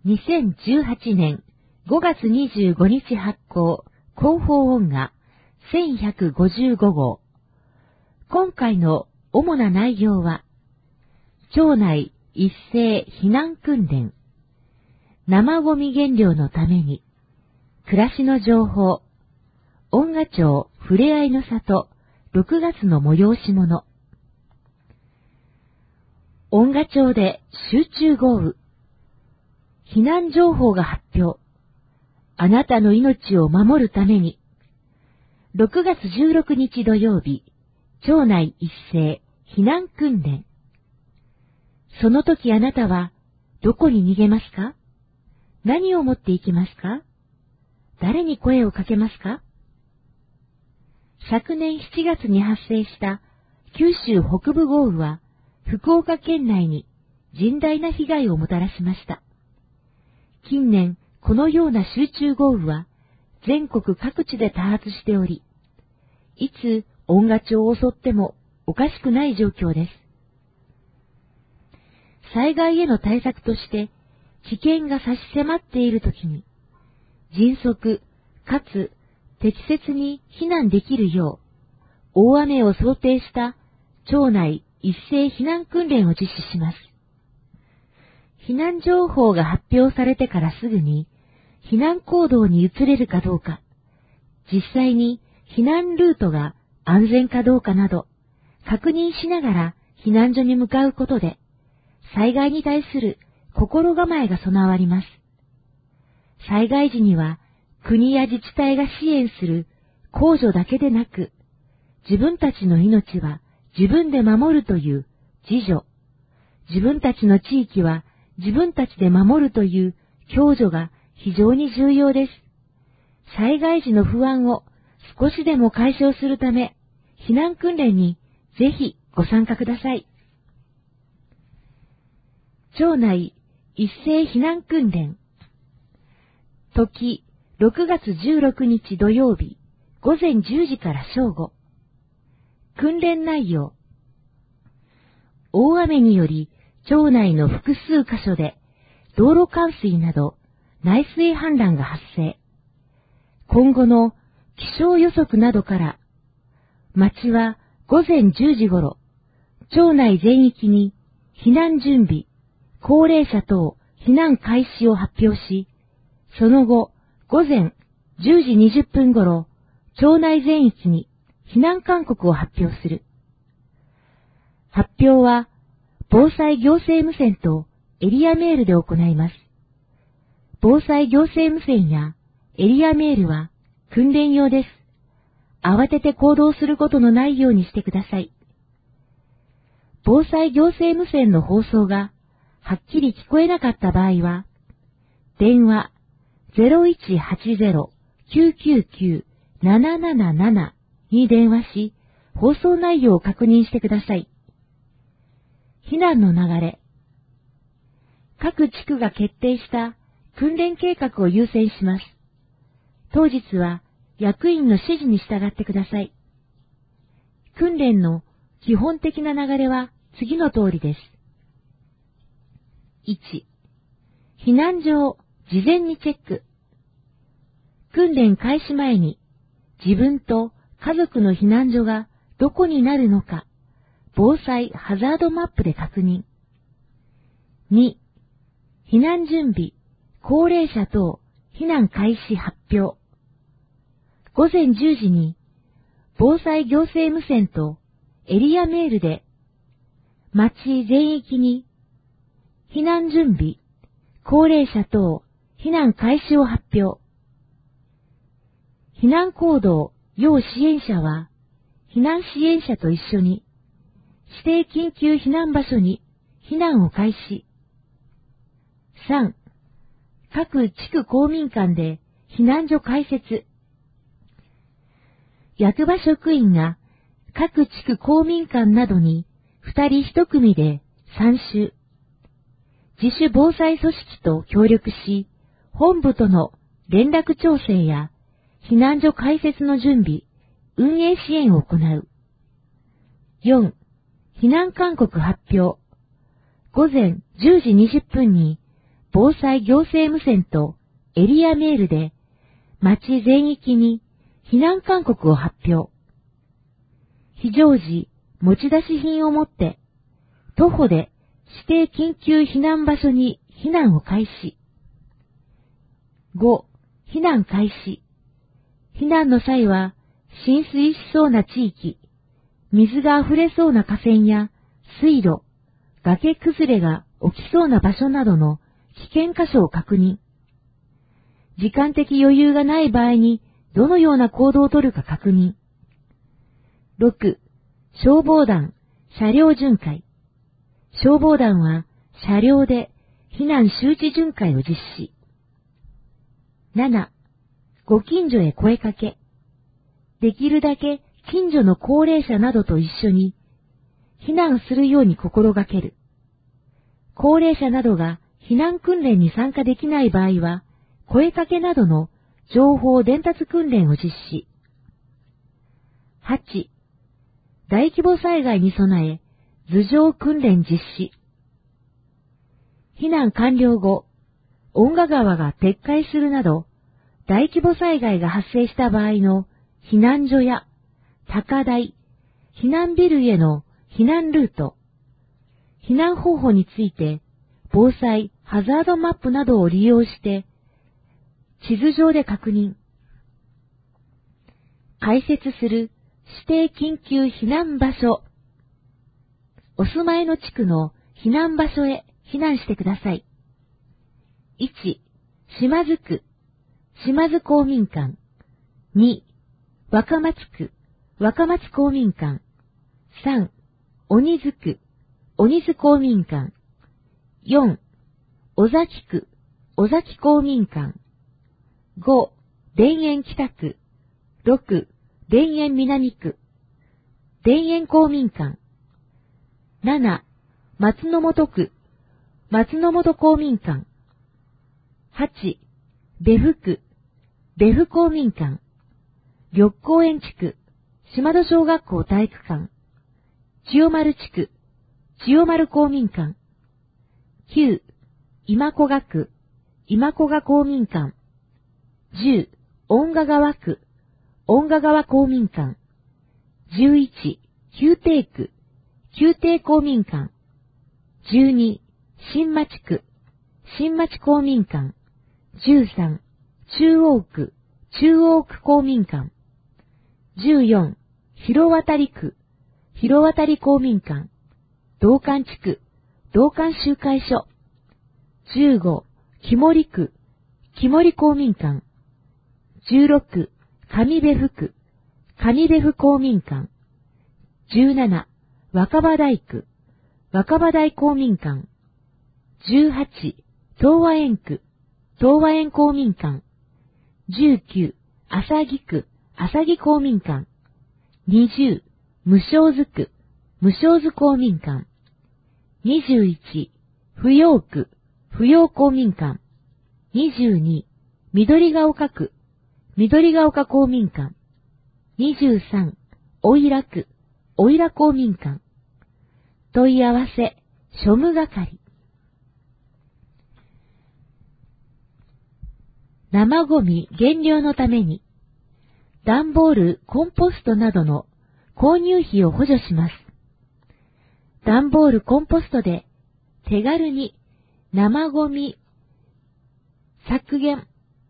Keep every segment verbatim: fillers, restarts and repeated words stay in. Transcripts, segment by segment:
にせんじゅうはちねんごがつにじゅうごにち発行、広報音画せんひゃくごじゅうごごう。今回の主な内容は、町内一斉避難訓練、生ゴミ減量のために、暮らしの情報、音画町ふれあいの里ろくがつの催し物、音画町で集中豪雨、避難情報が発表、あなたの命を守るために、ろくがつじゅうろくにち土曜日、町内一斉避難訓練。その時あなたはどこに逃げますか？何を持っていきますか？誰に声をかけますか？昨年しちがつに発生した九州北部豪雨は福岡県内に甚大な被害をもたらしました。近年このような集中豪雨は全国各地で多発しており、いつ音画町を襲ってもおかしくない状況です。災害への対策として危険が差し迫っているときに、迅速かつ適切に避難できるよう、大雨を想定した町内一斉避難訓練を実施します。避難情報が発表されてからすぐに避難行動に移れるかどうか、実際に避難ルートが安全かどうかなど確認しながら避難所に向かうことで、災害に対する心構えが備わります。災害時には国や自治体が支援する公助だけでなく、自分たちの命は自分で守るという自助、自分たちの地域は自分たちで守るという共助が非常に重要です。災害時の不安を少しでも解消するため、避難訓練にぜひご参加ください。町内一斉避難訓練。時、ろくがつじゅうろくにち土曜日、ごぜんじゅうじから正午。訓練内容。大雨により、町内の複数箇所で、道路冠水など、内水氾濫が発生。今後の気象予測などから、町はごぜんじゅうじ頃、町内全域に避難準備、高齢者等避難開始を発表し、その後、ごぜんじゅうじにじゅっぷん頃、町内全域に避難勧告を発表する。発表は、防災行政無線とエリアメールで行います。防災行政無線やエリアメールは訓練用です。慌てて行動することのないようにしてください。防災行政無線の放送がはっきり聞こえなかった場合は、電話 ゼロいちはちゼロ きゅうきゅうきゅう なななななな に電話し、放送内容を確認してください。避難の流れ。各地区が決定した訓練計画を優先します。当日は役員の指示に従ってください。訓練の基本的な流れは次の通りです。いち. 避難所を事前にチェック。訓練開始前に自分と家族の避難所がどこになるのか、防災ハザードマップで確認。に. 避難準備、高齢者等避難開始発表。ごぜんじゅうじに防災行政無線とエリアメールで町全域に避難準備、高齢者等避難開始を発表。避難行動要支援者は避難支援者と一緒に指定緊急避難場所に避難を開始。さん. 各地区公民館で避難所開設。役場職員が各地区公民館などに二人一組で参集。自主防災組織と協力し、本部との連絡調整や避難所開設の準備、運営支援を行う。よん. 避難勧告発表。ごぜんじゅうじにじゅっぷんに防災行政無線とエリアメールで町全域に避難勧告を発表。非常時持ち出し品を持って徒歩で指定緊急避難場所に避難を開始。ご. 避難開始。避難の際は浸水しそうな地域、水が溢れそうな河川や水路、崖崩れが起きそうな場所などの危険箇所を確認。時間的余裕がない場合にどのような行動をとるか確認。ろく. 消防団、車両巡回。消防団は車両で避難周知巡回を実施。なな. ご近所へ声かけ。できるだけ近所の高齢者などと一緒に避難するように心がける。高齢者などが避難訓練に参加できない場合は、声かけなどの情報伝達訓練を実施。はち. 大規模災害に備え、頭上訓練実施。避難完了後、遠賀川が決壊するなど、大規模災害が発生した場合の避難所や高台、避難ビルへの避難ルート、避難方法について、防災ハザードマップなどを利用して、地図上で確認。開設する指定緊急避難場所。お住まいの地区の避難場所へ避難してください。いち. 島津区、島津公民館。に. 若松区、若松公民館。さん. 鬼津区、鬼津公民館。よん. 尾崎区、尾崎公民館。ご. 田園北区。ろく. 田園南区。田園公民館。なな. 松の本区、松の本公民館。はち. 別府区、別府公民館。緑公園地区、島戸小学校体育館。千代丸地区、千代丸公民館。きゅう. 今古賀区、今古賀公民館。じゅう. 遠賀川区、遠賀川公民館。じゅういち. 宮廷区、宮廷公民館。じゅうに. 新町区、新町公民館。じゅうさん. 中央区、中央区公民館。じゅうよん. 広渡区、広渡公民館。道館地区、道館集会所。じゅうご. 木森区、木森公民館。じゅうろく. 上別府区、上別府公民館。じゅうなな. 若葉台区、若葉台公民館。じゅうはち. 東和園区、東和園公民館。じゅうきゅう. 浅木区、浅木公民館。にじゅう. 無償津区、無償津公民館。にじゅういち. 扶養区、扶養公民館。にじゅうに. 緑が丘区、緑が丘公民館。にじゅうさん. おいら区、おいら公民館。問い合わせ、庶務係。生ゴミ減量のために、段ボール、コンポストなどの購入費を補助します。段ボール、コンポストで手軽に生ゴミ削減。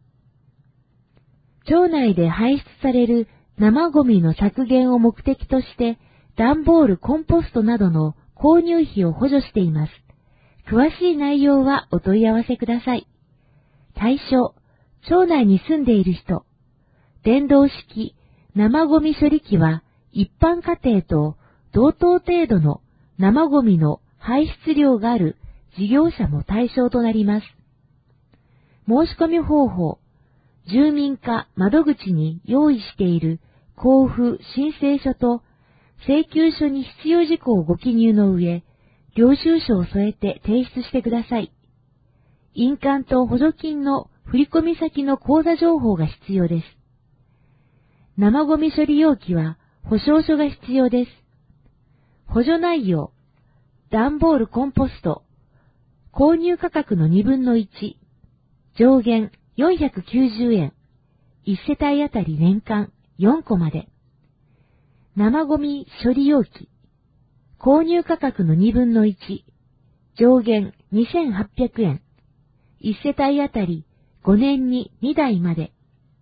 町内で排出される生ゴミの削減を目的として、段ボール、コンポストなどの購入費を補助しています。詳しい内容はお問い合わせください。対象、町内に住んでいる人。電動式生ゴミ処理機は一般家庭と同等程度の生ゴミの排出量がある事業者も対象となります。申し込み方法、住民課窓口に用意している交付申請書と請求書に必要事項をご記入の上、領収書を添えて提出してください。印鑑と補助金の振込先の口座情報が必要です。生ゴミ処理容器は保証書が必要です。補助内容、段ボールコンポスト、 購入価格のにぶんのいち、上限よんひゃくきゅうじゅうえん、いち世帯あたり年間よんこまで。生ゴミ処理容器、購入価格のにぶんのいち、上限にせんはっぴゃくえん、いち世帯あたりごねんににだいまで。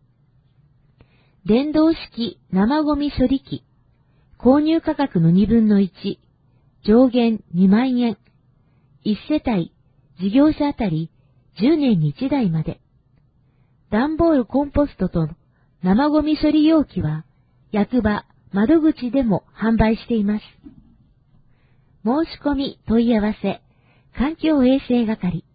電動式生ゴミ処理機、購入価格のにぶんのいち、上限にまんえん、いち世帯、事業者あたりじゅうねんにいちだいまで。段ボールコンポストと生ゴミ処理容器は、役場、窓口でも販売しています。申し込み問い合わせ、環境衛生係。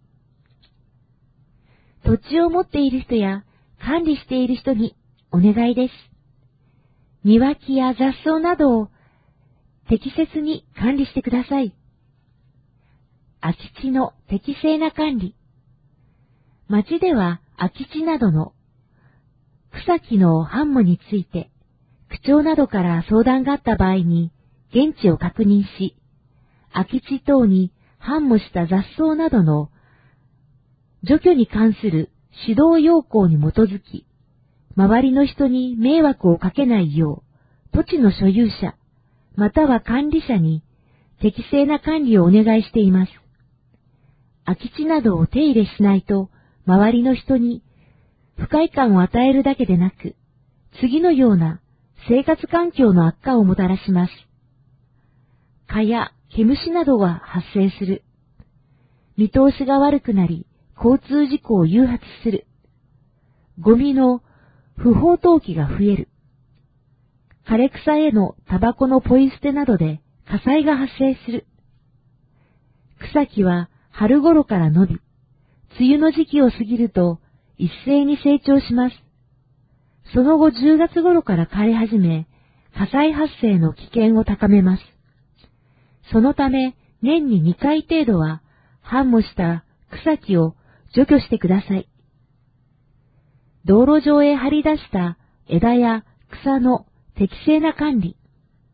土地を持っている人や管理している人にお願いです。庭木や雑草などを適切に管理してください。空き地の適正な管理。町では空き地などの草木の繁茂について、区長などから相談があった場合に、現地を確認し、空き地等に繁茂した雑草などの除去に関する指導要項に基づき、周りの人に迷惑をかけないよう、土地の所有者、または管理者に適正な管理をお願いしています。空き地などを手入れしないと、周りの人に不快感を与えるだけでなく、次のような生活環境の悪化をもたらします。蚊や毛虫などが発生する。見通しが悪くなり、交通事故を誘発する。ゴミの不法投棄が増える。枯れ草へのタバコのポイ捨てなどで火災が発生する。草木は春頃から伸び、梅雨の時期を過ぎると一斉に成長します。その後じゅうがつ頃から枯れ始め、火災発生の危険を高めます。そのため、年ににかい程度は繁茂した草木を除去してください。道路上へ張り出した枝や草の適正な管理。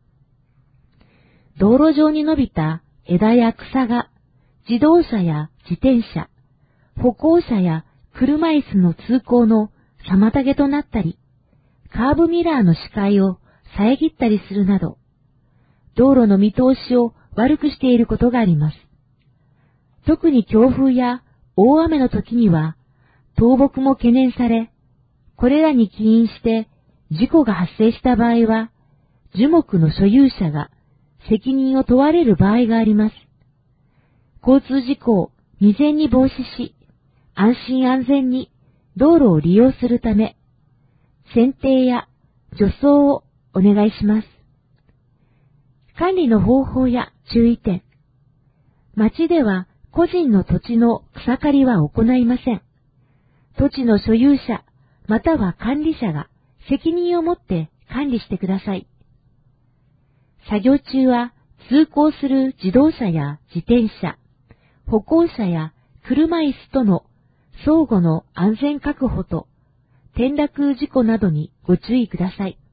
道路上に伸びた枝や草が自動車や自転車、歩行者や車椅子の通行の妨げとなったり、カーブミラーの視界を遮ったりするなど、道路の見通しを悪くしていることがあります。特に強風や大雨の時には、倒木も懸念され、これらに起因して事故が発生した場合は、樹木の所有者が責任を問われる場合があります。交通事故を未然に防止し、安心安全に道路を利用するため、剪定や除草をお願いします。管理の方法や注意点。町では個人の土地の草刈りは行いません。土地の所有者、または管理者が責任を持って管理してください。作業中は通行する自動車や自転車、歩行者や車椅子との相互の安全確保と転落事故などにご注意ください。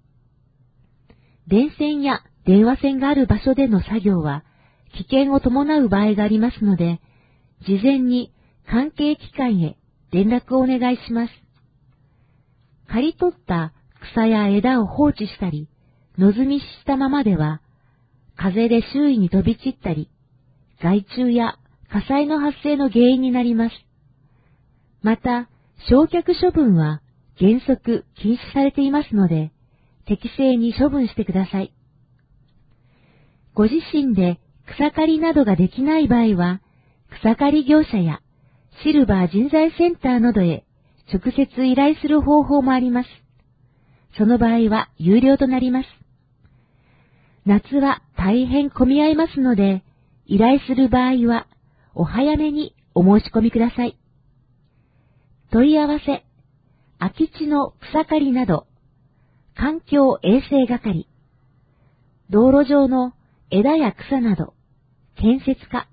電線や電話線がある場所での作業は危険を伴う場合がありますので、事前に関係機関へ連絡をお願いします。刈り取った草や枝を放置したり、野積みしたままでは、風で周囲に飛び散ったり、害虫や火災の発生の原因になります。また、焼却処分は原則禁止されていますので、適正に処分してください。ご自身で草刈りなどができない場合は、草刈り業者やシルバー人材センターなどへ直接依頼する方法もあります。その場合は有料となります。夏は大変混み合いますので、依頼する場合はお早めにお申し込みください。問い合わせ、空き地の草刈りなど、環境衛生係、道路上の枝や草など、建設課。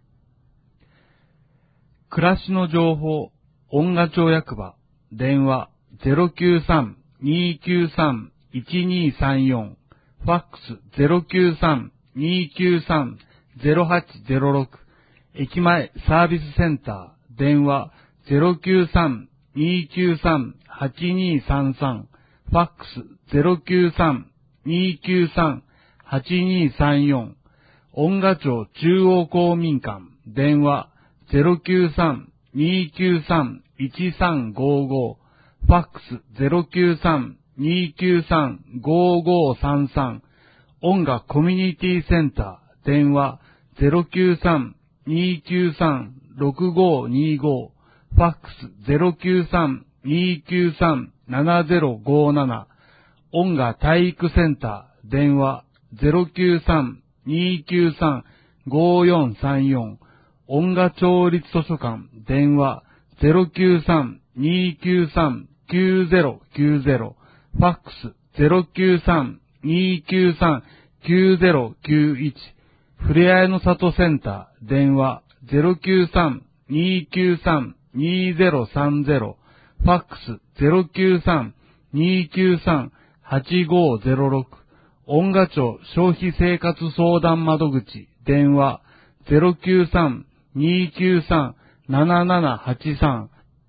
暮らしの情報、恩賀町役場、電話 ゼロきゅうさん にーきゅうさん いちにーさんよん、ファックス ゼロきゅうさん にーきゅうさん ゼロはちゼロろく、 駅前サービスセンター、電話 ゼロきゅうさん にーきゅうさん はちにーさんさん、ファックス ゼロきゅうさん にーきゅうさん はちにーさんよん、恩賀町中央公民館、電話 ゼロきゅうさん にーきゅうさん いちさんごご、ファックス ゼロきゅうさん にーきゅうさん ごごさんさん、音楽コミュニティセンター、電話 ゼロきゅうさん にーきゅうさん ろくごにーご、ファックス ゼロきゅうさん にーきゅうさん ななゼロごなな、音楽体育センター、電話 ゼロきゅうさん にーきゅうさん ごよんさんよん、音楽町立図書館、電話 ゼロきゅうさん にーきゅうさん きゅうゼロきゅうゼロ、ファックス ゼロきゅうさん にーきゅうさん きゅうゼロきゅういち、ふれあいの里センター、電話 ゼロきゅうさん にーきゅうさん にーゼロさんゼロ、ファックス ゼロきゅうさん にーきゅうさん はちごゼロろく、音賀町消費生活相談窓口、電話 ゼロきゅうさん にーきゅうさん ななななはちさん、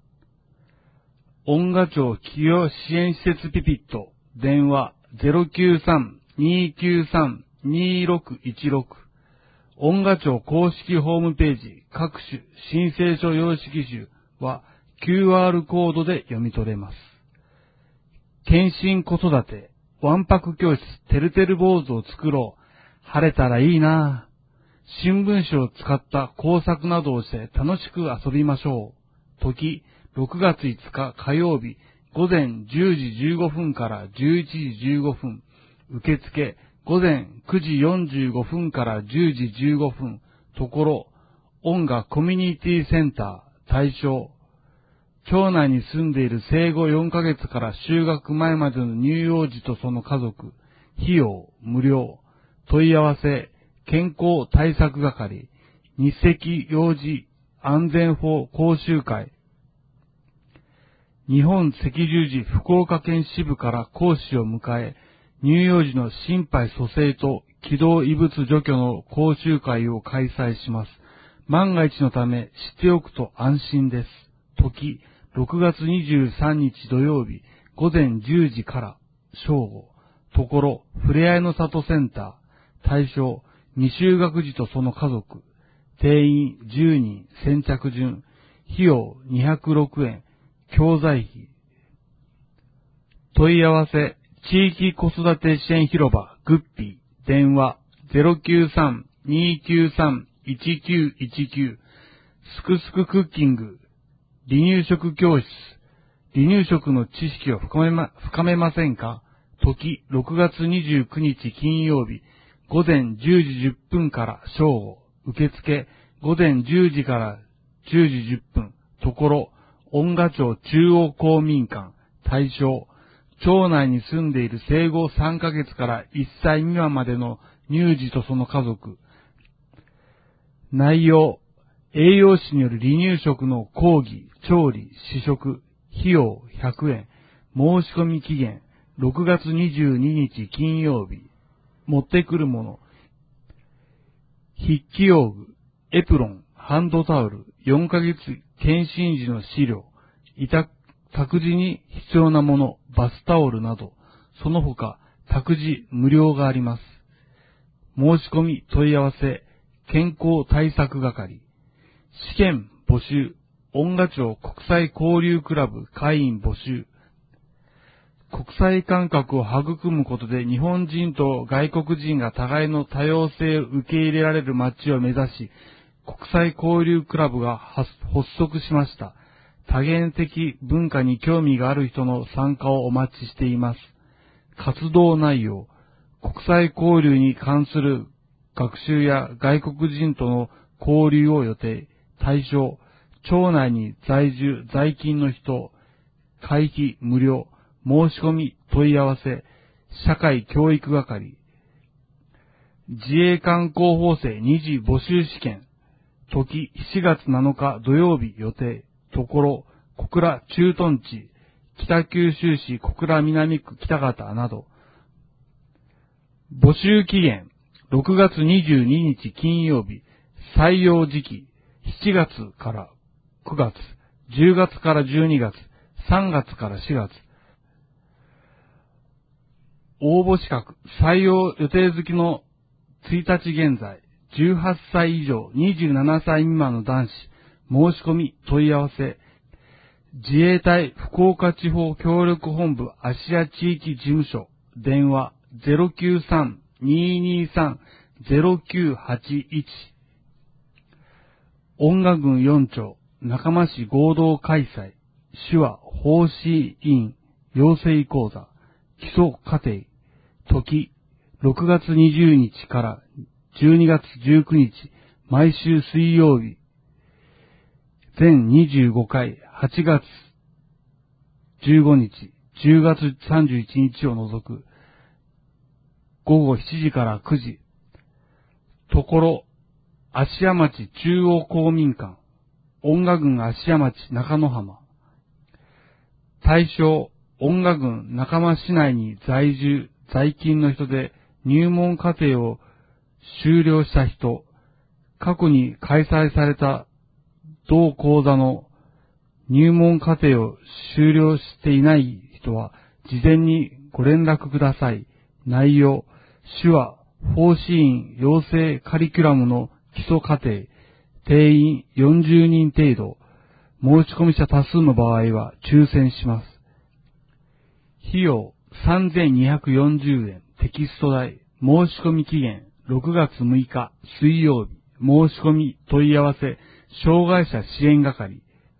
音賀町企業支援施設ピピット、電話 ゼロきゅうさん にーきゅうさん にーろくいちろく、音賀町公式ホームページ各種申請書様式集は キューアール コードで読み取れます。検診子育て、わんぱく教室、てるてる坊主を作ろう。晴れたらいいなぁ。新聞紙を使った工作などをして楽しく遊びましょう。時、ろくがついつか火曜日、午前じゅうじじゅうごふんからじゅういちじじゅうごふん。受付、午前くじよんじゅうごふんからじゅうじじゅうごふん。ところ、音楽コミュニティセンター、対象。町内に住んでいる生後よんかげつから就学前までの乳幼児とその家族、費用、無料、問い合わせ、健康対策係、日赤幼児安全法講習会、日本赤十字福岡県支部から講師を迎え、乳幼児の心肺蘇生と気道異物除去の講習会を開催します。万が一のため知っておくと安心です。時、ろくがつにじゅうさんにち土曜日、午前じゅうじから正午。ところ、ふれあいの里センター。対象、未就学児とその家族。定員じゅうにん、先着順。費用にひゃくろくえん。教材費。問い合わせ、地域子育て支援広場、グッピー。電話、ゼロきゅうさん にーきゅうさん いちきゅういちきゅう。すくすくクッキング。離乳食教室。離乳食の知識を深めま、深めませんか？時、ろくがつにじゅうくにち金曜日、午前じゅうじじゅっぷんから正午。受付、午前じゅうじからじゅうじじゅっぷん。ところ、音賀町中央公民館。対象、町内に住んでいる生後さんかげつからいっさい未満までの乳児とその家族。内容、栄養士による離乳食の講義、調理、試食、費用ひゃくえん、申し込み期限、ろくがつにじゅうににち金曜日、持ってくるもの、筆記用具、エプロン、ハンドタオル、よんかげつ検診時の資料、委託、託児に必要なもの、バスタオルなど、その他、託児無料があります。申し込み問い合わせ、健康対策係。試験募集、音賀町国際交流クラブ会員募集。国際感覚を育むことで日本人と外国人が互いの多様性を受け入れられる街を目指し、国際交流クラブが発足しました。多元的文化に興味がある人の参加をお待ちしています。活動内容、国際交流に関する学習や外国人との交流を予定。対象、町内に在住、在勤の人、会費無料、申し込み問い合わせ、社会教育係。自衛官候補生二次募集試験。時しがつなのか土曜日予定。ところ、小倉駐屯地、北九州市小倉南区北方など。募集期限、ろくがつにじゅうににち金曜日、採用時期、 しちがつからくがつ、じゅうがつからじゅうにがつ、さんがつからしがつ。応募資格、採用予定付きのついたち現在、じゅうはっさい以上にじゅうななさい未満の男子、申し込み問い合わせ、自衛隊福岡地方協力本部芦屋地域事務所、電話 ゼロきゅうさん にーにーさん ゼロきゅうはちいち。恩賀郡四町、中間市合同開催、手話奉仕委員養成講座、基礎課程、時、ろくがつにじゅうにちからじゅうにがつじゅうくにち、毎週水曜日、全にじゅうごかい、はちがつじゅうごにち、じゅうがつさんじゅういちにちを除く、ごごしちじからくじ、ところ、芦屋町中央公民館、恩賀郡芦屋町中野浜。対象、恩賀郡中間市内に在住、在勤の人で入門課程を修了した人、過去に開催された同講座の入門課程を修了していない人は事前にご連絡ください。内容、手話、奉仕員養成カリキュラムの基礎課程、定員よんじゅうにん程度、申し込み者多数の場合は抽選します。費用さんぜんにひゃくよんじゅうえん、テキスト代、申し込み期限ろくがつむいか水曜日、申し込み問い合わせ、障害者支援係、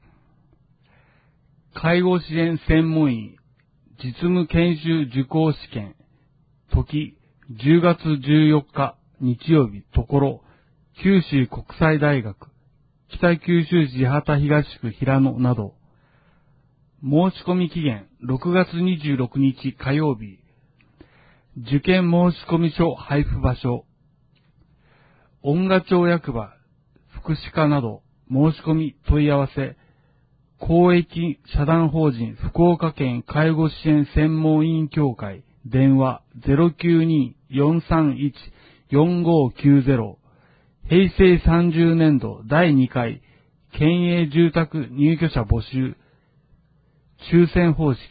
介護支援専門員、実務研修受講試験、時、じゅうがつじゅうよっか日曜日、ところ、九州国際大学、北九州市八幡東区平野など、申し込み期限ろくがつにじゅうろくにち火曜日、受験申込書配布場所、恩賀町役場、福祉課など申し込み問い合わせ、公益社団法人福岡県介護支援専門委員協会、電話 ゼロきゅうに よんさんいち よんごきゅうゼロ、平成さんじゅうねんどだいにかい県営住宅入居者募集、抽選方式、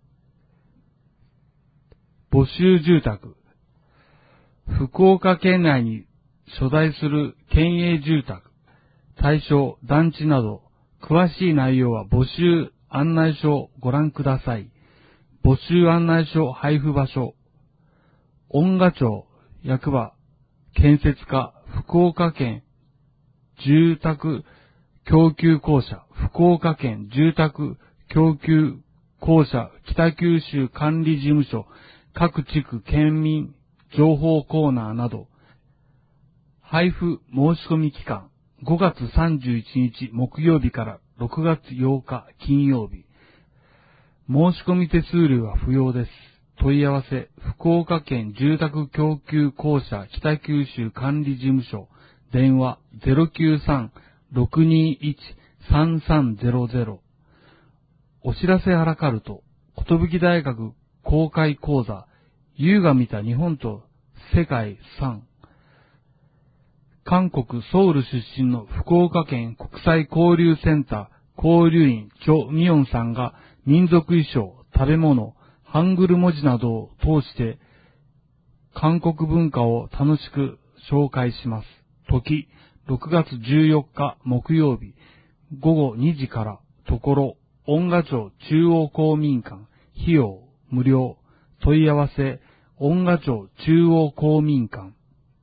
募集住宅、福岡県内に所在する県営住宅、対象、団地など、詳しい内容は募集案内書をご覧ください。募集案内書配布場所、恩賀町役場建設課福岡県住宅供給公社福岡県住宅供給公社北九州管理事務所各地区県民情報コーナーなど、配布申し込み期間ごがつさんじゅういちにち木曜日からろくがつようか金曜日。申し込み手数料は不要です。問い合わせ、福岡県住宅供給公社北九州管理事務所、電話 ゼロきゅうさん ろくにいち さんさんゼロゼロ。お知らせあらかると、寿大学公開講座、優が見た日本と世界さん。韓国ソウル出身の福岡県国際交流センター交流員チョ・ミヨンさんが民族衣装、食べ物、ハングル文字などを通して韓国文化を楽しく紹介します。時、ろくがつじゅうよっか木曜日、ごごにじから、ところ、恩賀町中央公民館、費用、無料、問い合わせ、恩賀町中央公民館。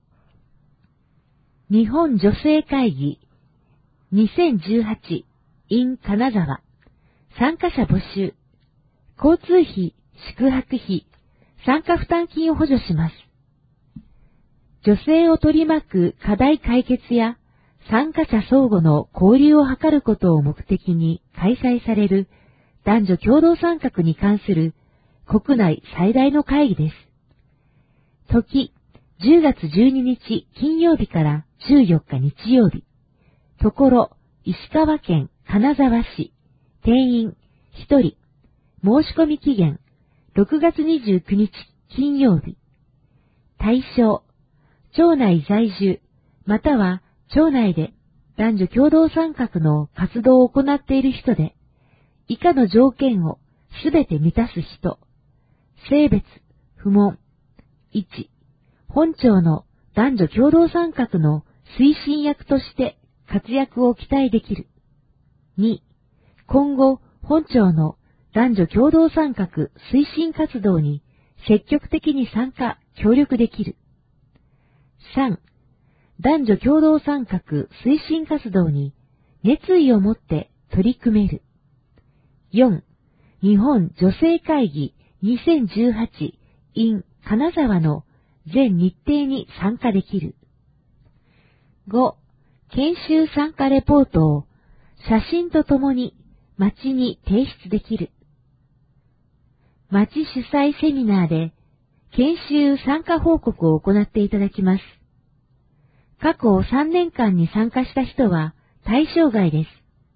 日本女性会議にせんじゅうはち in 金沢参加者募集、交通費、宿泊費、参加負担金を補助します。女性を取り巻く課題解決や参加者相互の交流を図ることを目的に開催される男女共同参画に関する国内最大の会議です。時、じゅうがつじゅうににち金曜日からじゅうよっか日曜日。ところ、石川県金沢市。定員ひとり。申し込み期限ろくがつにじゅうくにち金曜日。対象、町内在住、または町内で男女共同参画の活動を行っている人で、以下の条件をすべて満たす人。性別、不問。いち、本庁の男女共同参画の推進役として活躍を期待できる。に、今後、本庁の男女共同参画推進活動に積極的に参加、協力できる。さん、男女共同参画推進活動に熱意を持って取り組める。よん、日本女性会議にせんじゅうはち in 金沢の全日程に参加できる。ご、研修参加レポートを写真とともに町に提出できる。町主催セミナーで研修参加報告を行っていただきます。過去さんねんかんに参加した人は対象外です。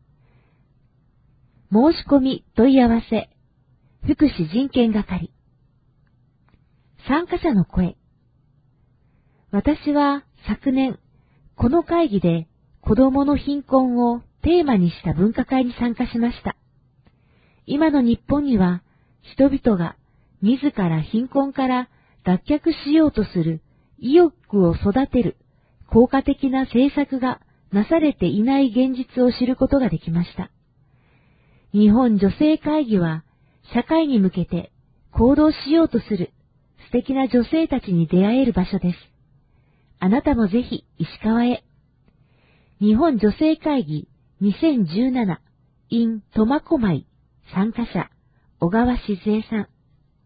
申し込み問い合わせ、福祉人権係。参加者の声。私は昨年、この会議で子供の貧困をテーマにした分科会に参加しました。今の日本には人々が自ら貧困から脱却しようとする意欲を育てる効果的な政策がなされていない現実を知ることができました。日本女性会議は社会に向けて行動しようとする素敵な女性たちに出会える場所です。あなたもぜひ石川へ。日本女性会議にせんじゅうなな in 苫小牧参加者小川静江さん。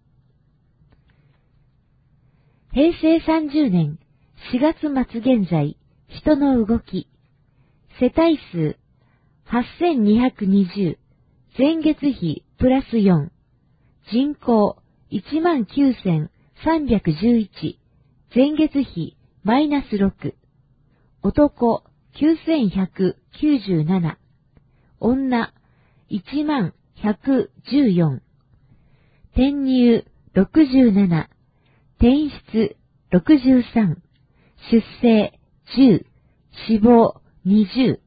へいせいさんじゅうねんしがつ末現在、人の動き、世帯数はっせんにひゃくにじゅう、前月比プラスよん、人口いちまんきゅうせんさんびゃくじゅういち、前月比マイナスろく、男きゅうせんひゃくきゅうじゅうなな、女いちまんひゃくじゅうよん、転入ろくじゅうなな、転出ろくじゅうさん、出生じゅう、死亡にじゅう。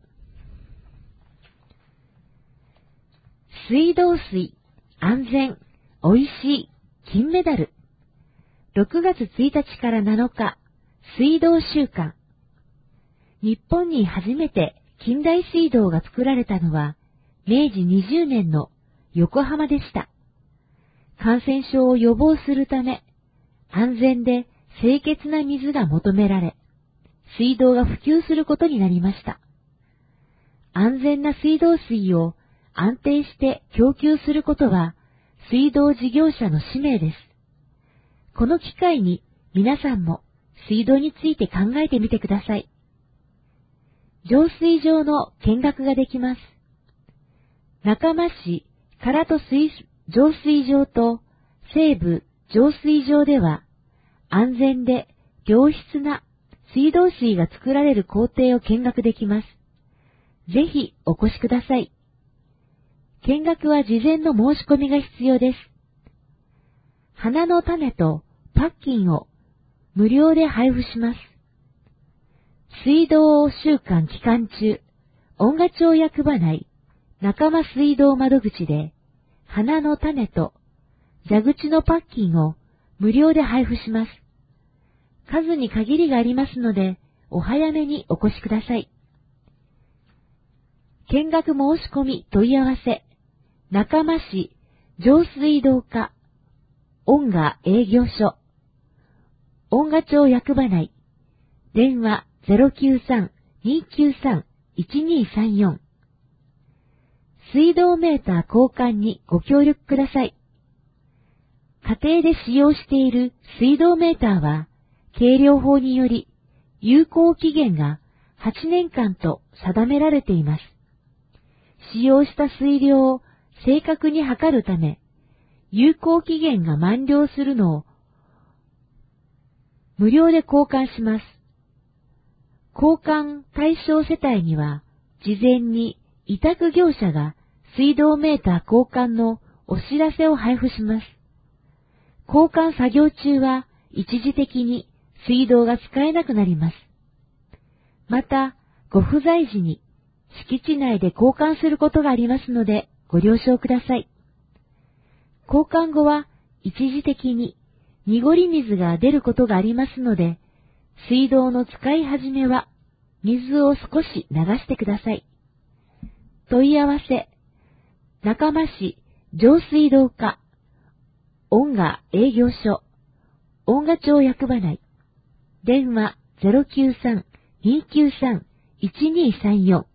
水道水、安全、おいしい、金メダル。ろくがつついたちからなのか、水道週間。日本に初めて近代水道が作られたのは、めいじにじゅうねんの横浜でした。感染症を予防するため、安全で清潔な水が求められ、水道が普及することになりました。安全な水道水を安定して供給することは、水道事業者の使命です。この機会に皆さんも水道について考えてみてください。浄水場の見学ができます。中間市唐戸水浄水場と西部浄水場では、安全で良質な水道水が作られる工程を見学できます。ぜひお越しください。見学は事前の申し込みが必要です。花の種とパッキンを無料で配布します。水道週間期間中、恩賀町役場内仲間水道窓口で花の種と蛇口のパッキンを無料で配布します。数に限りがありますので、お早めにお越しください。見学申し込み問い合わせ、中間市浄水道課恩賀営業所、恩賀町役場内、電話 ゼロきゅうさん にきゅうさん いちにさんよん。水道メーター交換にご協力ください。家庭で使用している水道メーターは、計量法により有効期限がはちねんかんと定められています。使用した水量を正確に測るため、有効期限が満了するのを無料で交換します。交換対象世帯には、事前に委託業者が水道メーター交換のお知らせを配布します。交換作業中は一時的に水道が使えなくなります。また、 ご不在時に敷地内で交換することがありますのでご了承ください。交換後は一時的に濁り水が出ることがありますので、水道の使い始めは水を少し流してください。問い合わせ、中間市上水道課、音賀営業所、音賀町役場内、電話 ゼロきゅうさん にきゅうさん いちにさんよん。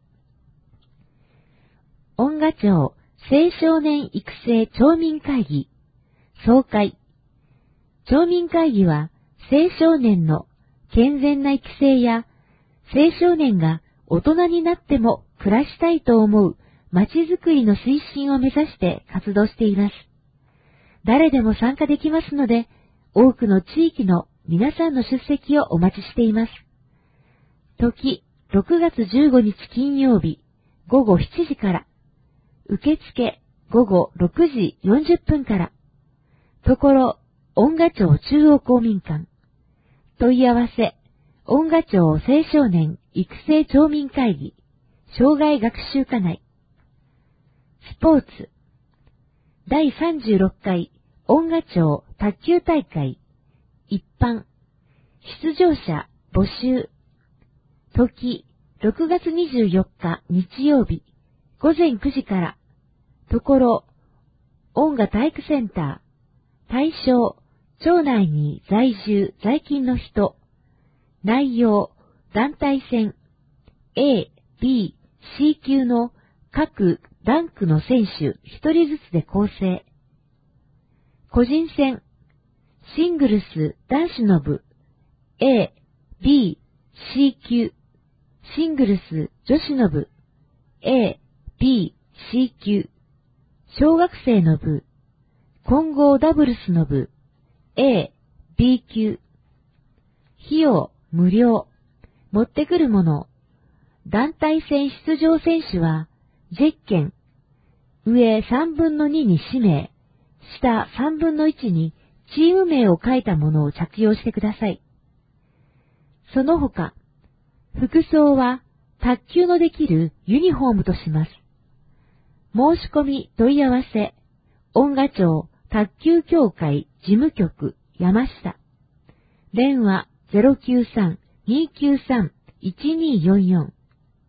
音賀町青少年育成町民会議、総会。町民会議は青少年の健全な育成や青少年が大人になっても暮らしたいと思うまちづくりの推進を目指して活動しています。誰でも参加できますので、多くの地域の皆さんの出席をお待ちしています。時、ろくがつじゅうごにち金曜日、ごごしちじから、受付、ごごろくじよんじゅっぷんから、ところ、音賀町中央公民館、問い合わせ、音賀町青少年育成町民会議、障害学習課内、スポーツ、だいさんじゅうろっかい音賀町卓球大会、一般、出場者募集、時、ろくがつにじゅうよっか日曜日、ごぜんくじから、ところ、音賀体育センター、対象、町内に在住、在勤の人、内容、団体戦、A、B、C 級の各ランクの選手ひとりずつで構成。個人戦、シングルス男子の部、A、B、C 級、シングルス女子の部、A、B、C 級、小学生の部、混合ダブルスの部、A、B 級、費用無料、持ってくるもの、団体戦出場選手は、ゼッケン、上さんぶんのにに氏名、下さんぶんのいちにチーム名を書いたものを着用してください。その他、服装は卓球のできるユニフォームとします。申し込み問い合わせ、音賀町卓球協会事務局山下。電話 ゼロきゅうさん にきゅうさん いちによんよん。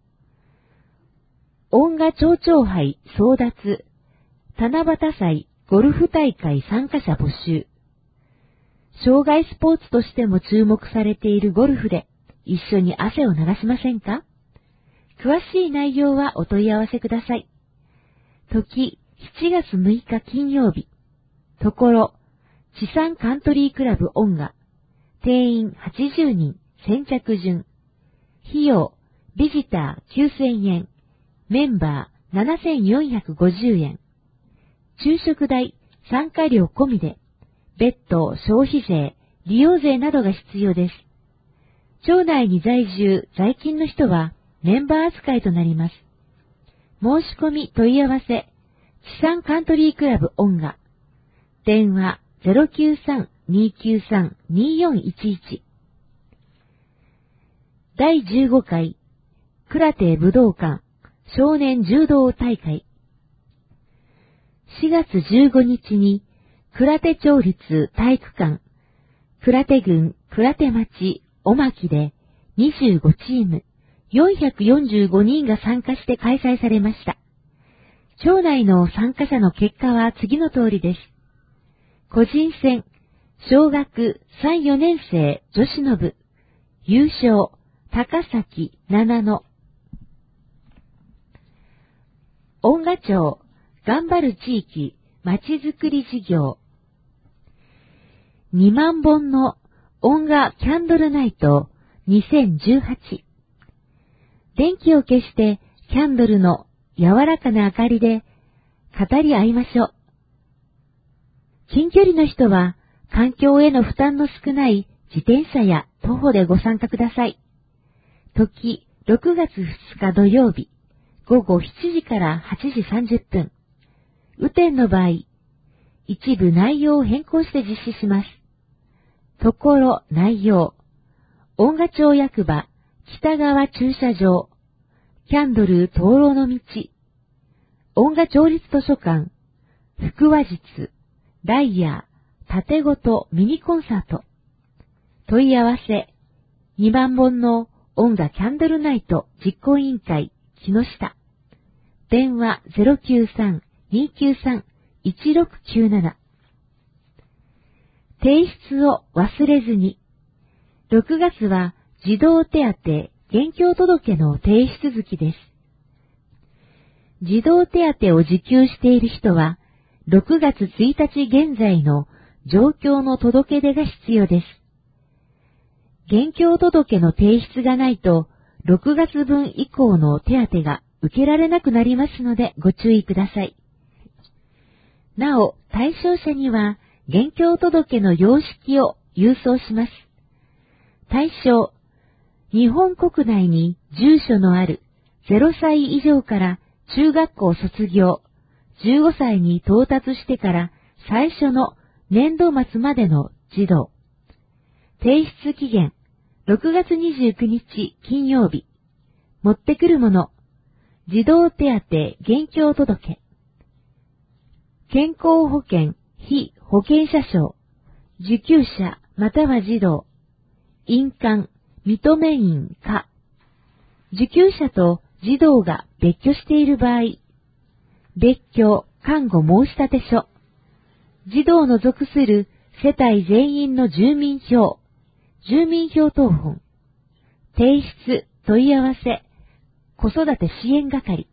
音賀町長杯争奪、七夕祭ゴルフ大会参加者募集。障害スポーツとしても注目されているゴルフで一緒に汗を流しませんか？詳しい内容はお問い合わせください。時、しちがつむいか金曜日。ところ、地産カントリークラブ音賀。定員はちじゅうにん、先着順。費用、ビジターきゅうせんえん。メンバーななせんよんひゃくごじゅうえん。昼食代、参加料込みで、別途消費税、利用税などが必要です。町内に在住、在勤の人はメンバー扱いとなります。申し込み問い合わせ、地産カントリークラブ音賀。電話 ゼロきゅうさん にきゅうさん によんいちいち。だいじゅうごかい、倉手武道館少年柔道大会。しがつじゅうごにちに、倉手町立体育館、倉手郡倉手町おまきでにじゅうごチーム、よんひゃくよんじゅうごにんが参加して開催されました。町内の参加者の結果は次の通りです。個人戦、小学さん、よねん生女子の部、優勝、高崎七野。音賀町、頑張る地域、まちづくり事業。にまんぼんの音賀キャンドルナイトにせんじゅうはち。電気を消してキャンドルの柔らかな明かりで語り合いましょう。近距離の人は環境への負担の少ない自転車や徒歩でご参加ください。時、ろくがつふつか土曜日、ごごしちじからはちじさんじゅっぷん。雨天の場合、一部内容を変更して実施します。ところ内容、音賀町役場北側駐車場キャンドル灯籠の道、音楽調律図書館、腹話術、ライヤー、縦ごとミニコンサート。問い合わせ、にまんぼんの音楽キャンドルナイト実行委員会、木下。電話 ゼロきゅうさん にきゅうさん いちろくきゅうなな。提出を忘れずに。ろくがつは児童手当現況届の提出月です。児童手当を受給している人は、ろくがつついたち現在の状況の届け出が必要です。現況届の提出がないと、ろくがつぶん以降の手当が受けられなくなりますのでご注意ください。なお、対象者には、現況届の様式を郵送します。対象、日本国内に住所のあるゼロさい以上から中学校卒業、じゅうごさいに到達してから最初の年度末までの児童。提出期限、ろくがつにじゅうくにち金曜日。持ってくるもの、児童手当現況届。健康保険非保険者証、受給者または児童、印鑑、認め印か、受給者と児童が別居している場合、別居看護申立書、児童の属する世帯全員の住民票、住民票謄本、提出問い合わせ、子育て支援係。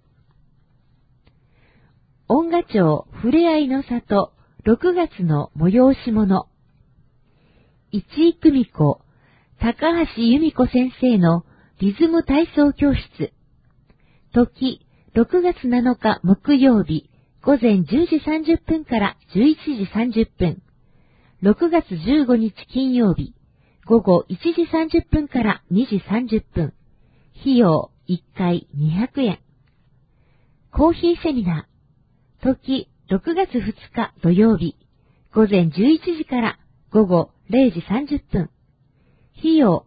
音楽町ふれあいの里ろくがつの催し物。一井久美子、高橋由美子先生のリズム体操教室。時、ろくがつなのか木曜日、午前じゅうじさんじゅっぷんからじゅういちじさんじゅっぷん。ろくがつじゅうごにち金曜日、午後いちじさんじゅっぷんからにじさんじゅっぷん。費用いっかいにひゃくえん。コーヒーセミナー。時、ろくがつふつか土曜日、午前じゅういちじから午後れいじさんじゅっぷん。費用、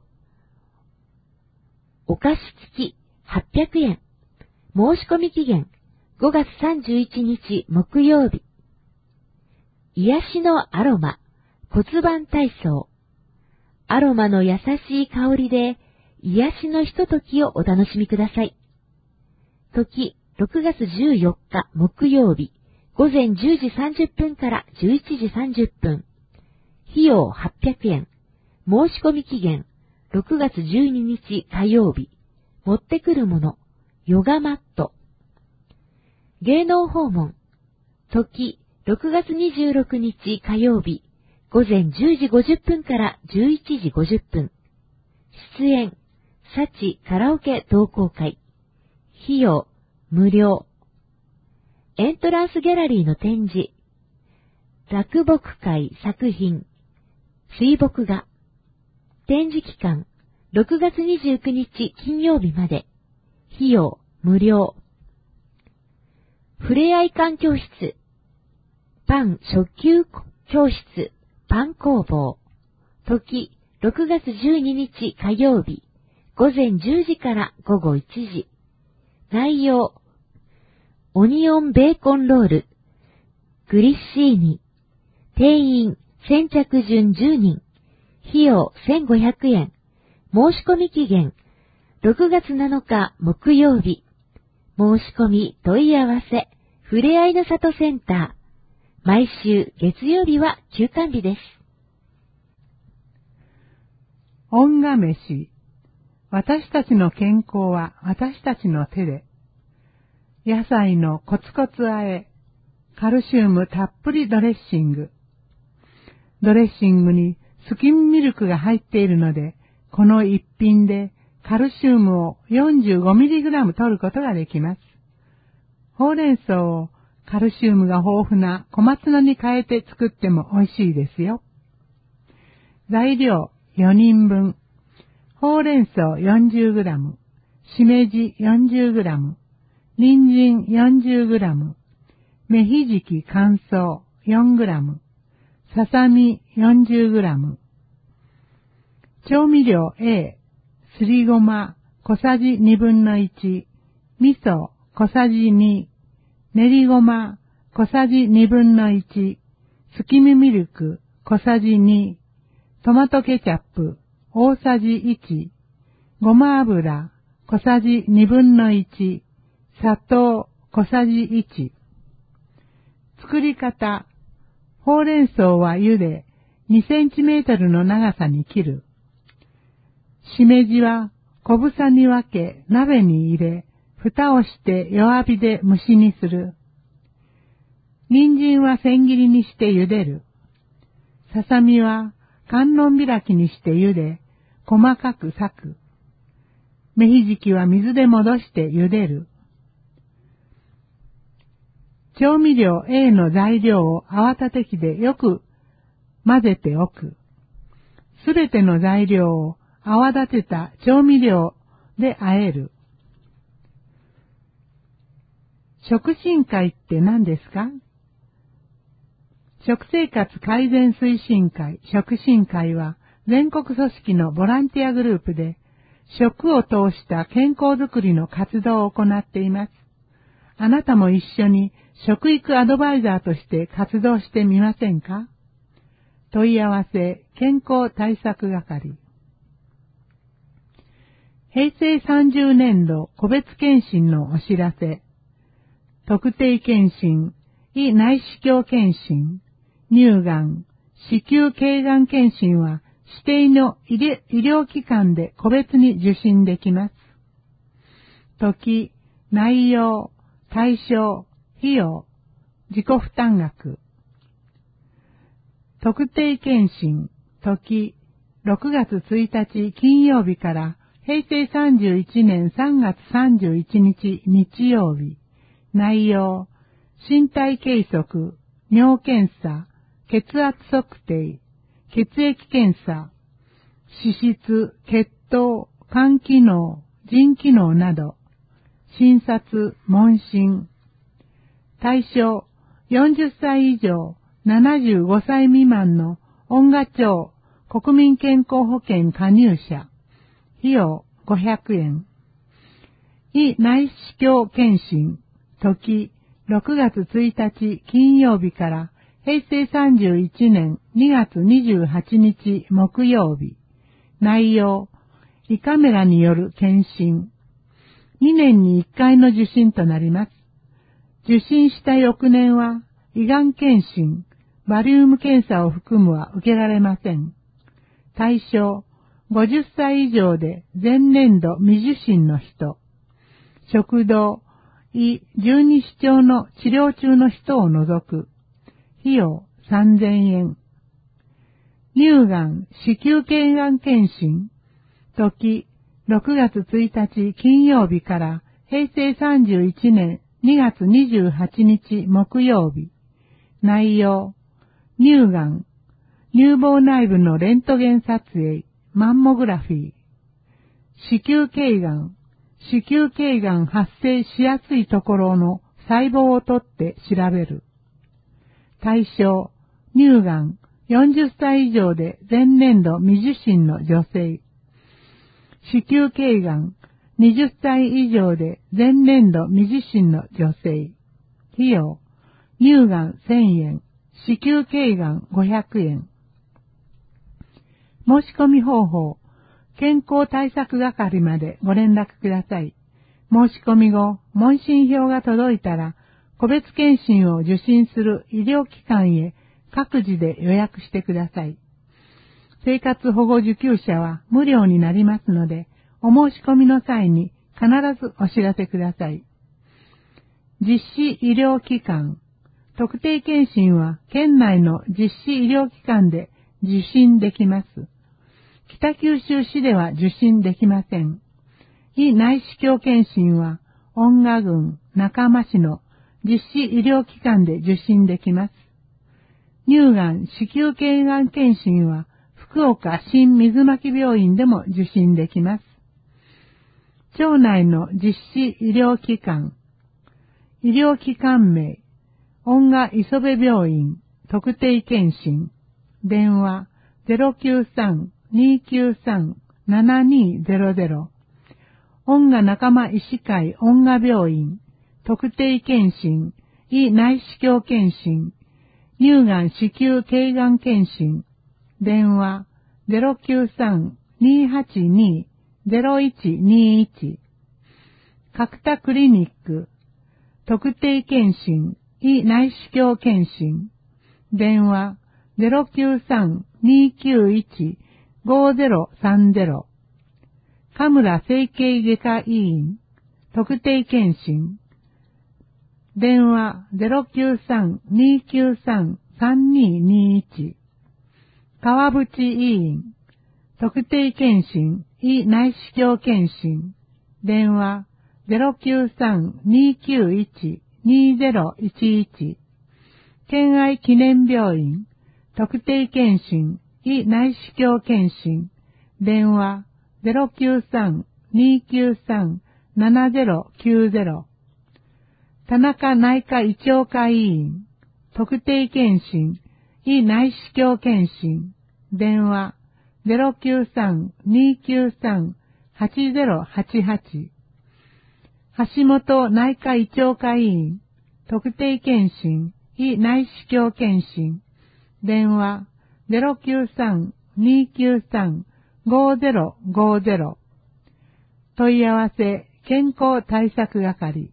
お菓子付きはっぴゃくえん。申し込み期限、ごがつさんじゅういちにち木曜日。癒しのアロマ、骨盤体操。アロマの優しい香りで、癒しのひとときをお楽しみください。時、ろくがつじゅうよっか木曜日、午前じゅうじさんじゅっぷんからじゅういちじさんじゅっぷん。費用はっぴゃくえん。申し込み期限、ろくがつじゅうににち火曜日。持ってくるもの、ヨガマット。芸能訪問。時、ろくがつにじゅうろくにち火曜日。午前じゅうじごじゅっぷんからじゅういちじごじゅっぷん。出演、幸カラオケ同好会。費用、無料。エントランスギャラリーの展示。落木会作品。水墨画。展示期間、ろくがつにじゅうくにち金曜日まで。費用、無料。ふれあい館教室。パン初級教室、パン工房。時、ろくがつじゅうににち火曜日。午前じゅうじから午後いちじ。内容、オニオンベーコンロール、グリッシーニ。定員、先着順じゅうにん。費用せんごひゃくえん。申し込み期限、ろくがつなのか木曜日。申し込み問い合わせ、ふれあいの里センター。毎週月曜日は休館日です。 音が飯。私たちの健康は私たちの手で。野菜のコツコツ和え、カルシウムたっぷりドレッシング。ドレッシングにスキンミルクが入っているので、この一品でカルシウムを よんじゅうごミリグラム 取ることができます。ほうれん草をカルシウムが豊富な小松菜に変えて作っても美味しいですよ。材料よにんぶん。ほうれん草 よんじゅうグラム、しめじ よんじゅうグラム、人参 よんじゅうグラム、芽ひじき乾燥 よんグラム、ささみ よんじゅうグラム。調味料 A、すりごま小さじにぶんのいち、 味噌小さじに、練りごま小さじにぶんのいち、月見ミルク小さじに、トマトケチャップ大さじいち、ごま油小さじにぶんのいち、砂糖小さじいち。作り方。ほうれん草は茹で、にセンチメートルの長さに切る。しめじは小房に分け鍋に入れ、蓋をして弱火で蒸しにする。人参は千切りにして茹でる。ささみは観音開きにして茹で、細かく裂く。芽ひじきは水で戻して茹でる。調味料 A の材料を泡立て器でよく混ぜておく。すべての材料を泡立てた調味料で和える。食進会って何ですか？食生活改善推進会、食進会は全国組織のボランティアグループで食を通した健康づくりの活動を行っています。あなたも一緒に食育アドバイザーとして活動してみませんか？問い合わせ健康対策係。平成さんじゅうねんど個別検診のお知らせ。特定検診、胃内視鏡検診、乳がん、子宮頸がん検診は指定の医療機関で個別に受診できます。時、内容、対象、費用、自己負担額。特定検診、時、ろくがつついたち金曜日から平成さんじゅういちねんさんがつさんじゅういちにち日曜日。内容、身体計測、尿検査、血圧測定、血液検査、脂質、血糖、肝機能、腎機能など、診察、問診。対象、よんじゅっさい以上、ななじゅうごさい未満の恩賀町国民健康保険加入者。費用ごひゃくえん。胃内視鏡検診。時、ろくがつついたち金曜日から平成さんじゅういちねんにがつにじゅうはちにち木曜日。内容、胃カメラによる検診。にねんにいっかいの受診となります。受診した翌年は胃がん検診、バリウム検査を含むは受けられません。対象、ごじゅっさい以上で前年度未受診の人。食道、胃、十二指腸の治療中の人を除く。費用さんぜんえん。乳がん、子宮頸がん検診。時、ろくがつついたち金曜日から平成さんじゅういちねんにがつにじゅうはちにち木曜日。内容、乳がん、乳房内部のレントゲン撮影、マンモグラフィー。子宮頸がん、子宮頸がん発生しやすいところの細胞を取って調べる。対象、乳がん、よんじゅっさい以上で前年度未受診の女性。子宮頸がん、はたち以上で前年度未受診の女性。費用、乳がんせんえん、子宮頸がんごひゃくえん。申し込み方法、健康対策係までご連絡ください。申し込み後、問診票が届いたら、個別検診を受診する医療機関へ各自で予約してください。生活保護受給者は無料になりますので、お申し込みの際に必ずお知らせください。実施医療機関、特定検診は県内の実施医療機関で受診できます。北九州市では受診できません。胃内視鏡検診は恩賀郡中間市の実施医療機関で受診できます。乳がん、子宮頸がん検診は福岡新水巻病院でも受診できます。町内の実施医療機関、医療機関名、恩賀磯部病院特定検診、電話 ゼロきゅうさん にーきゅうさん ななにーゼロゼロ、 音楽仲間医師会音楽病院、特定健診、医内視鏡健診、乳がん子宮頸がん健診、電話 ゼロきゅうさん にーはちにー ゼロいちにーいち、角田クリニック、特定健診、医内視鏡健診、電話 ゼロきゅうさん にーきゅういち ごーゼロさんゼロ、神村整形外科医院、特定健診、電話 ゼロきゅうさん にーきゅうさん さんにーにーいち、川淵医院、特定健診、医内視鏡健診、電話 ゼロきゅうさん にーきゅういち にーゼロいちいち、県愛記念病院、特定健診、医内視鏡健診、電話 ゼロきゅうさん にーきゅうさん ななゼロきゅうゼロ、田中内科胃腸科医院、特定健診、医内視鏡健診、電話 ゼロきゅうさん にーきゅうさん はちゼロはちはち、橋本内科胃腸科医院、特定健診、医内視鏡健診、電話 ゼロきゅうさん にーきゅうさん ごーゼロごーゼロ、問い合わせ健康対策係。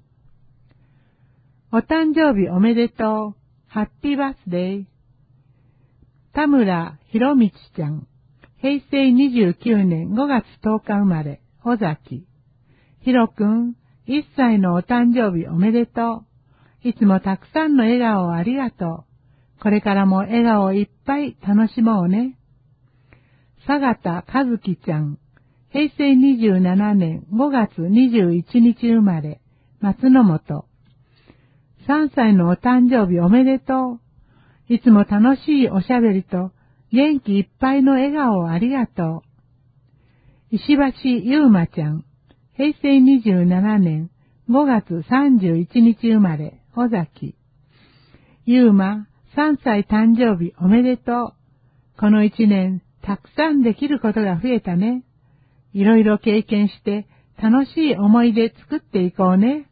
お誕生日おめでとう。ハッピーバースデー。田村博道ちゃん。へいせいにじゅうきゅうねんごがつとおか生まれ、尾崎。ひろくん、いっさいのお誕生日おめでとう。いつもたくさんの笑顔をありがとう。これからも笑顔をいっぱい楽しもうね。佐賀田和樹ちゃん。へいせいにじゅうななねんごがつにじゅういちにち生まれ、松の本。さんさいのお誕生日おめでとう。いつも楽しいおしゃべりと元気いっぱいの笑顔をありがとう。石橋ゆうまちゃん。へいせいにじゅうななねんごがつさんじゅういちにち生まれ、尾崎。ゆうま、さんさい誕生日おめでとう。このいちねん、たくさんできることが増えたね。いろいろ経験して楽しい思い出作っていこうね。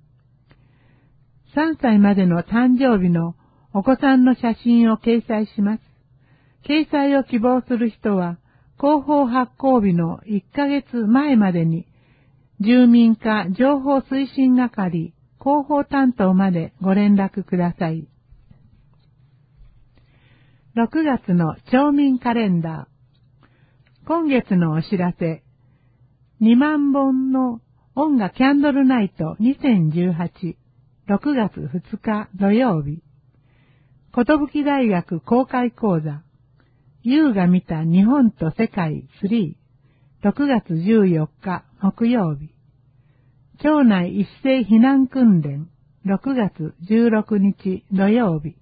さんさいまでの誕生日のお子さんの写真を掲載します。掲載を希望する人は、広報発行日のいっかげつまえまでに、住民課情報推進係広報担当までご連絡ください。ろくがつの町民カレンダー。今月のお知らせ。にまんぼんの音楽キャンドルナイトにせんじゅうはち。ろくがつふつか土曜日。寿大学公開講座。優が見た日本と世界スリー。ろくがつじゅうよっか木曜日。町内一斉避難訓練。ろくがつじゅうろくにち土曜日。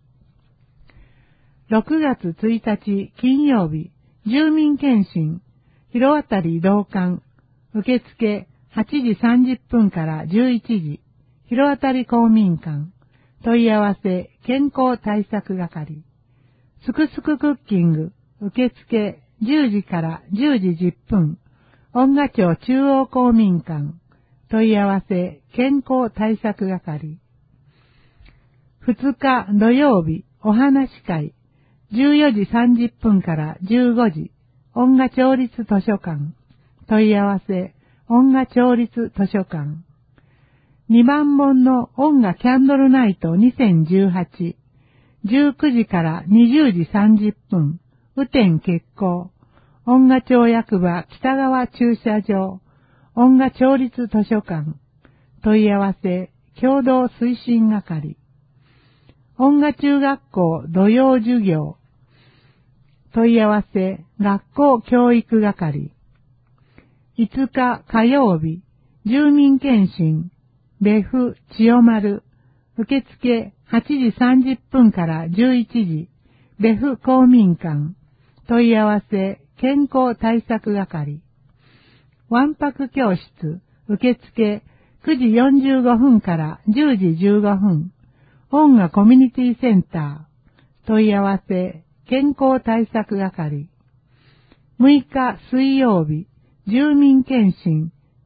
ろくがつついたち金曜日。住民検診。広渡り同館。受付はちじさんじゅっぷんからじゅういちじ。広渡り公民館。問い合わせ健康対策係。すくすくクッキング。受付じゅうじからじゅうじじゅっぷん。恩賀町中央公民館。問い合わせ健康対策係。ふつか土曜日お話会。じゅうよじさんじゅっぷんからじゅうごじ。恩賀町立図書館。問い合わせ恩賀町立図書館。にまんぼんの音楽キャンドルナイトにせんじゅうはち。じゅうくじからにじゅうじさんじゅっぷん。雨天決行。恩賀町役場北側駐車場。恩賀町立図書館。問い合わせ共同推進係。恩賀中学校土曜授業。問い合わせ学校教育係。いつか火曜日。住民検診。別府千代丸。受付はちじさんじゅっぷんからじゅういちじ。別府公民館。問い合わせ健康対策係。わんぱく教室。受付くじよんじゅうごふんからじゅうじじゅうごふん。音楽コミュニティセンター。問い合わせ健康対策係。むいか水曜日。住民検診。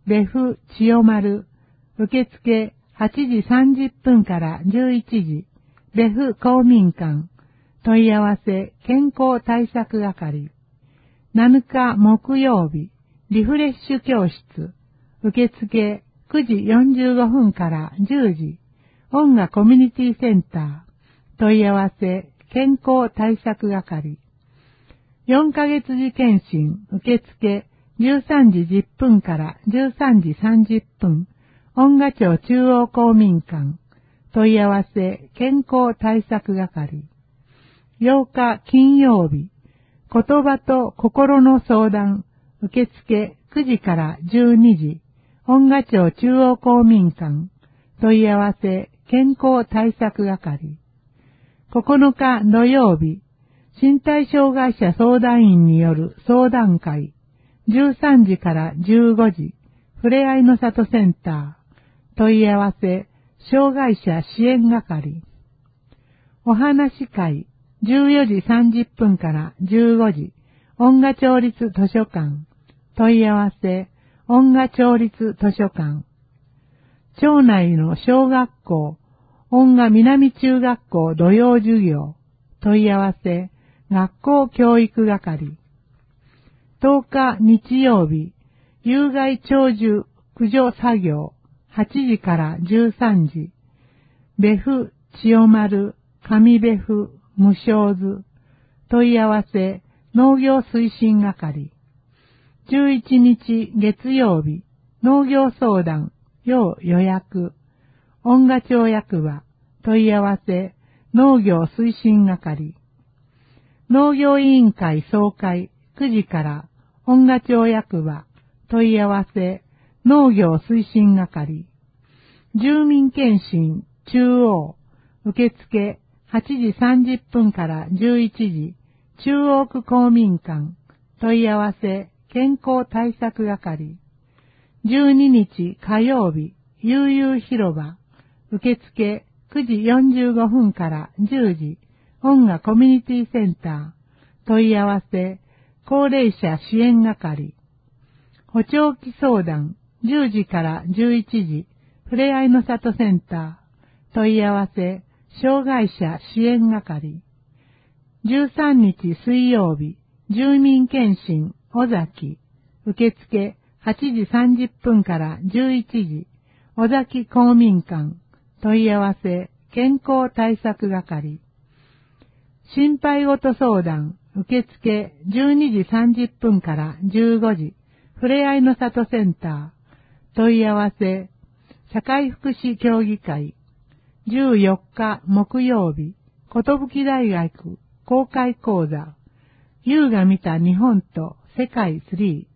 別府千代丸、受付はちじさんじゅっぷんからじゅういちじ、別府公民館、問い合わせ健康対策係。なのか木曜日、リフレッシュ教室、受付くじよんじゅうごふんからじゅうじ、音楽コミュニティセンター、問い合わせ健康対策係。よんかげつ次検診、受付じゅうさんじじゅっぷんからじゅうさんじさんじゅっぷん、音楽町中央公民館、問い合わせ健康対策係。ようか金曜日、言葉と心の相談、受付くじからじゅうにじ、音楽町中央公民館、問い合わせ健康対策係。ここのか土曜日、身体障害者相談員による相談会、じゅうさんじからじゅうごじ、ふれあいの里センター、問い合わせ障害者支援係。お話会、じゅうよじさんじゅっぷんからじゅうごじ、音楽町立図書館、問い合わせ音楽町立図書館。町内の小学校、音楽南中学校土曜授業、問い合わせ学校教育係。とおか日曜日、有害鳥獣駆除作業、はちじからじゅうさんじ、別府千代丸、上別府無償図、問い合わせ農業推進係。じゅういちにち月曜日、農業相談、要予約、音楽町役場、問い合わせ農業推進係。農業委員会総会くじから音楽町役場、問い合わせ農業推進係。住民検診中央、受付はちじさんじゅっぷんからじゅういちじ、中央区公民館、問い合わせ健康対策係。じゅうににち火曜日、悠々広場、受付くじよんじゅうごふんからじゅうじ、音楽コミュニティセンター、問い合わせ高齢者支援係。補聴器相談、じゅうじからじゅういちじ、ふれあいの里センター、問い合わせ障害者支援係。じゅうさんにち水曜日、住民検診尾崎、受付はちじさんじゅっぷんからじゅういちじ、尾崎公民館、問い合わせ健康対策係。心配事相談、受付じゅうにじさんじゅっぷんからじゅうごじ、ふれあいの里センター、問い合わせ社会福祉協議会。じゅうよっか木曜日、寿大学公開講座、優が見た日本と世界スリ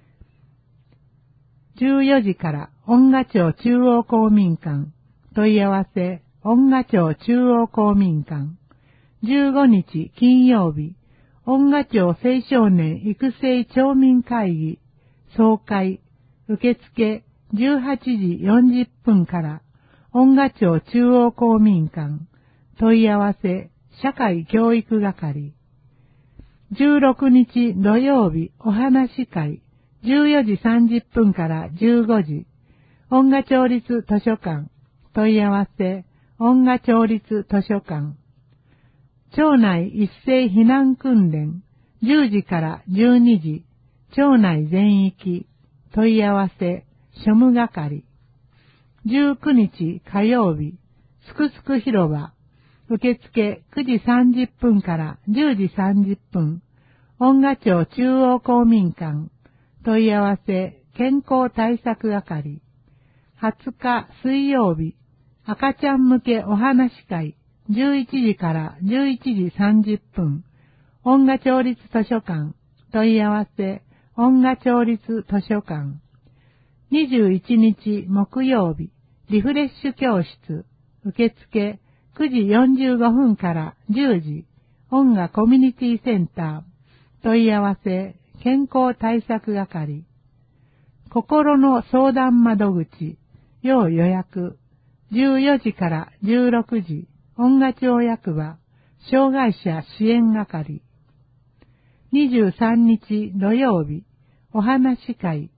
ー。じゅうよじから音楽町中央公民館、問い合わせ音楽町中央公民館。じゅうごにち金曜日、音楽町青少年育成町民会議、総会、受付じゅうはちじよんじゅっぷんから音楽町中央公民館、問い合わせ社会教育係。じゅうろくにち土曜日お話会、じゅうよじさんじゅっぷんからじゅうごじ、音楽町立図書館、問い合わせ音楽町立図書館。町内一斉避難訓練、じゅうじからじゅうにじ、町内全域、問い合わせ庶務係。じゅうくにち火曜日、すくすく広場、受付くじさんじゅっぷんからじゅうじさんじゅっぷん、音楽町中央公民館、問い合わせ健康対策係。はつか水曜日、赤ちゃん向けお話会、じゅういちじからじゅういちじさんじゅっぷん、音楽町立図書館、問い合わせ音楽町立図書館。にじゅういちにち木曜日、リフレッシュ教室、受付くじよんじゅうごふんからじゅうじ、音楽コミュニティセンター、問い合わせ健康対策係。心の相談窓口、要予約、じゅうよじからじゅうろくじ、音楽町役場、障害者支援係。にじゅうさんにち土曜日、お話会、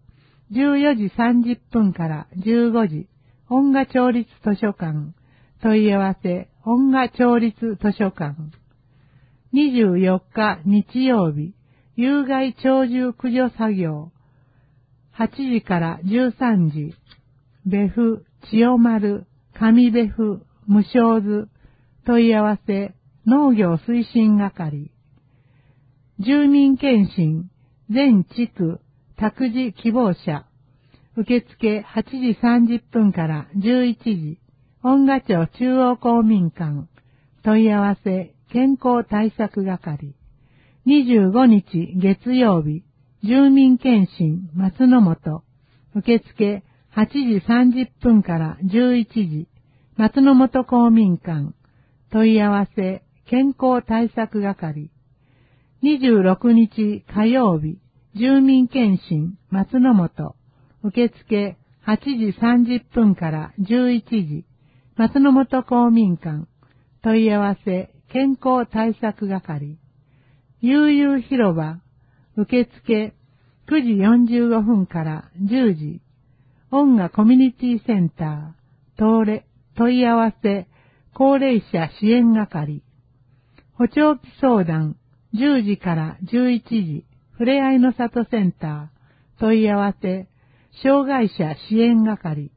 じゅうよじさんじゅっぷんからじゅうごじ、音楽町立図書館、問い合わせ、音楽町立図書館。にじゅうよっか日曜日、有害鳥獣駆除作業、はちじからじゅうさんじ、別府、千代丸、上別府、無償図、問い合わせ、農業推進係。住民検診、全地区、託児希望者。受付はちじさんじゅっぷんからじゅういちじ、音楽町中央公民館。問い合わせ、健康対策係。にじゅうごにち月曜日、住民検診、松の本。受付はちじさんじゅっぷんからじゅういちじ、松の本公民館。問い合わせ、健康対策係。にじゅうろくにち火曜日、住民検診、松の本。受付はちじさんじゅっぷんからじゅういちじ、松の本公民館。問い合わせ、健康対策係。悠々広場。受付くじよんじゅうごふんからじゅうじ。音楽コミュニティセンター。東レ。問い合わせ、高齢者支援係。補聴器相談。じゅうじからじゅういちじ。ふれあいの里センター。問い合わせ、障害者支援係。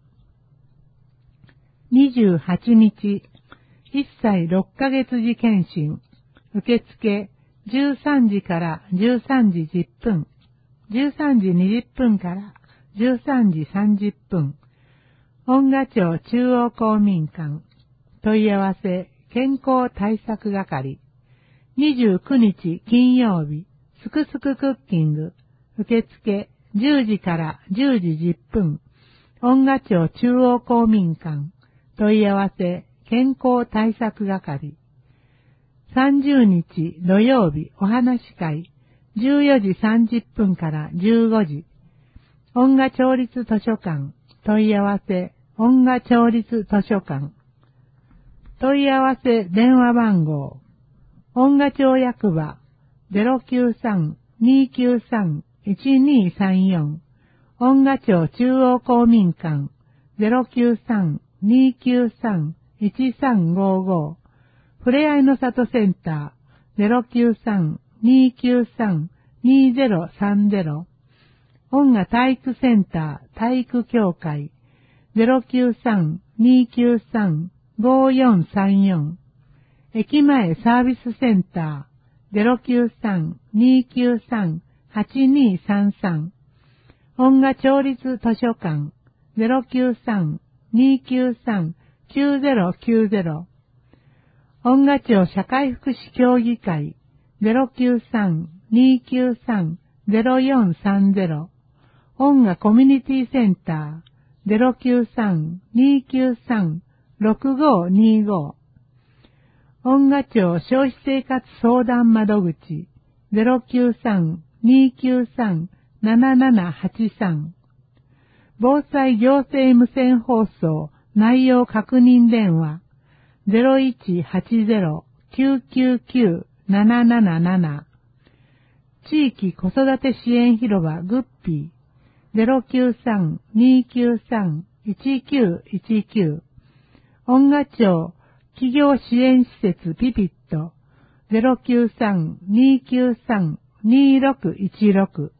にじゅうはちにち、いっさいろっかげつ児検診。受付じゅうさんじからじゅうさんじじゅっぷん。じゅうさんじにじゅっぷんからじゅうさんじさんじゅっぷん。音楽町中央公民館。問い合わせ、健康対策係。にじゅうくにち金曜日、すくすくクッキング。受付じゅうじからじゅうじじゅっぷん。音楽町中央公民館。問い合わせ、健康対策係。さんじゅうにち土曜日、お話会。じゅうよじさんじゅっぷんからじゅうごじ。音楽町立図書館。問い合わせ、音楽町立図書館。問い合わせ電話番号。音楽町役場 ゼロきゅうさん にきゅうさん いちにさんよん。音楽町中央公民館 ゼロきゅうさん にきゅうさん いちさんごご。ふれあいの里センター ゼロきゅうさん にきゅうさん にゼロさんゼロ。音楽体育センター体育協会 ゼロきゅうさん にきゅうさん ごよんさんよん。駅前サービスセンター ゼロきゅうさん にきゅうさん はちにさんさん。音楽町立図書館 ゼロきゅうさん にきゅうさん きゅうゼロきゅうゼロ。音楽町社会福祉協議会 ゼロきゅうさん にきゅうさん ゼロよんさんゼロ。音楽コミュニティセンター ゼロきゅうさん にきゅうさん ろくごにご。音楽町消費生活相談窓口 ゼロきゅうさん にきゅうさん ななななはちさん。防災行政無線放送内容確認電話 ゼロいちはちゼロ きゅうきゅうきゅう なななななな。地域子育て支援広場グッピー ゼロきゅうさん にきゅうさん いちきゅういちきゅう。音楽町企業支援施設ピピット ゼロきゅうさん にきゅうさん にろくいちろく。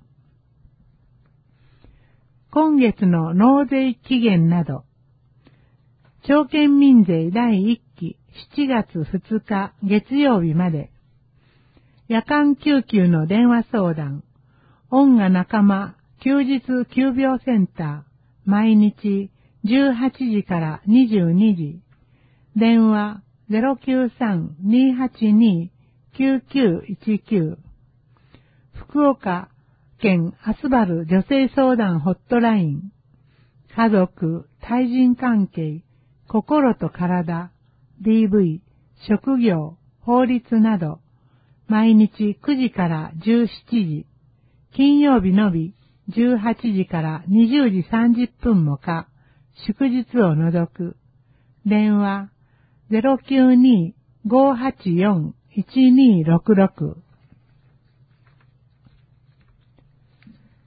今月の納税期限など、町県民税だいいっきしちがつふつか月曜日まで、夜間救急の電話相談、音楽仲間休日急病センター、毎日じゅうはちじからにじゅうにじ、電話 ゼロきゅうさん にはちに きゅうきゅういちきゅう。福岡県アスバル女性相談ホットライン。家族、対人関係、心と体、ディーブイ、職業、法律など、毎日くじからじゅうしちじ、金曜日のみじゅうはちじからにじゅうじさんじゅっぷんもか、祝日を除く。電話 ゼロきゅうに ごはちよん いちにろくろく。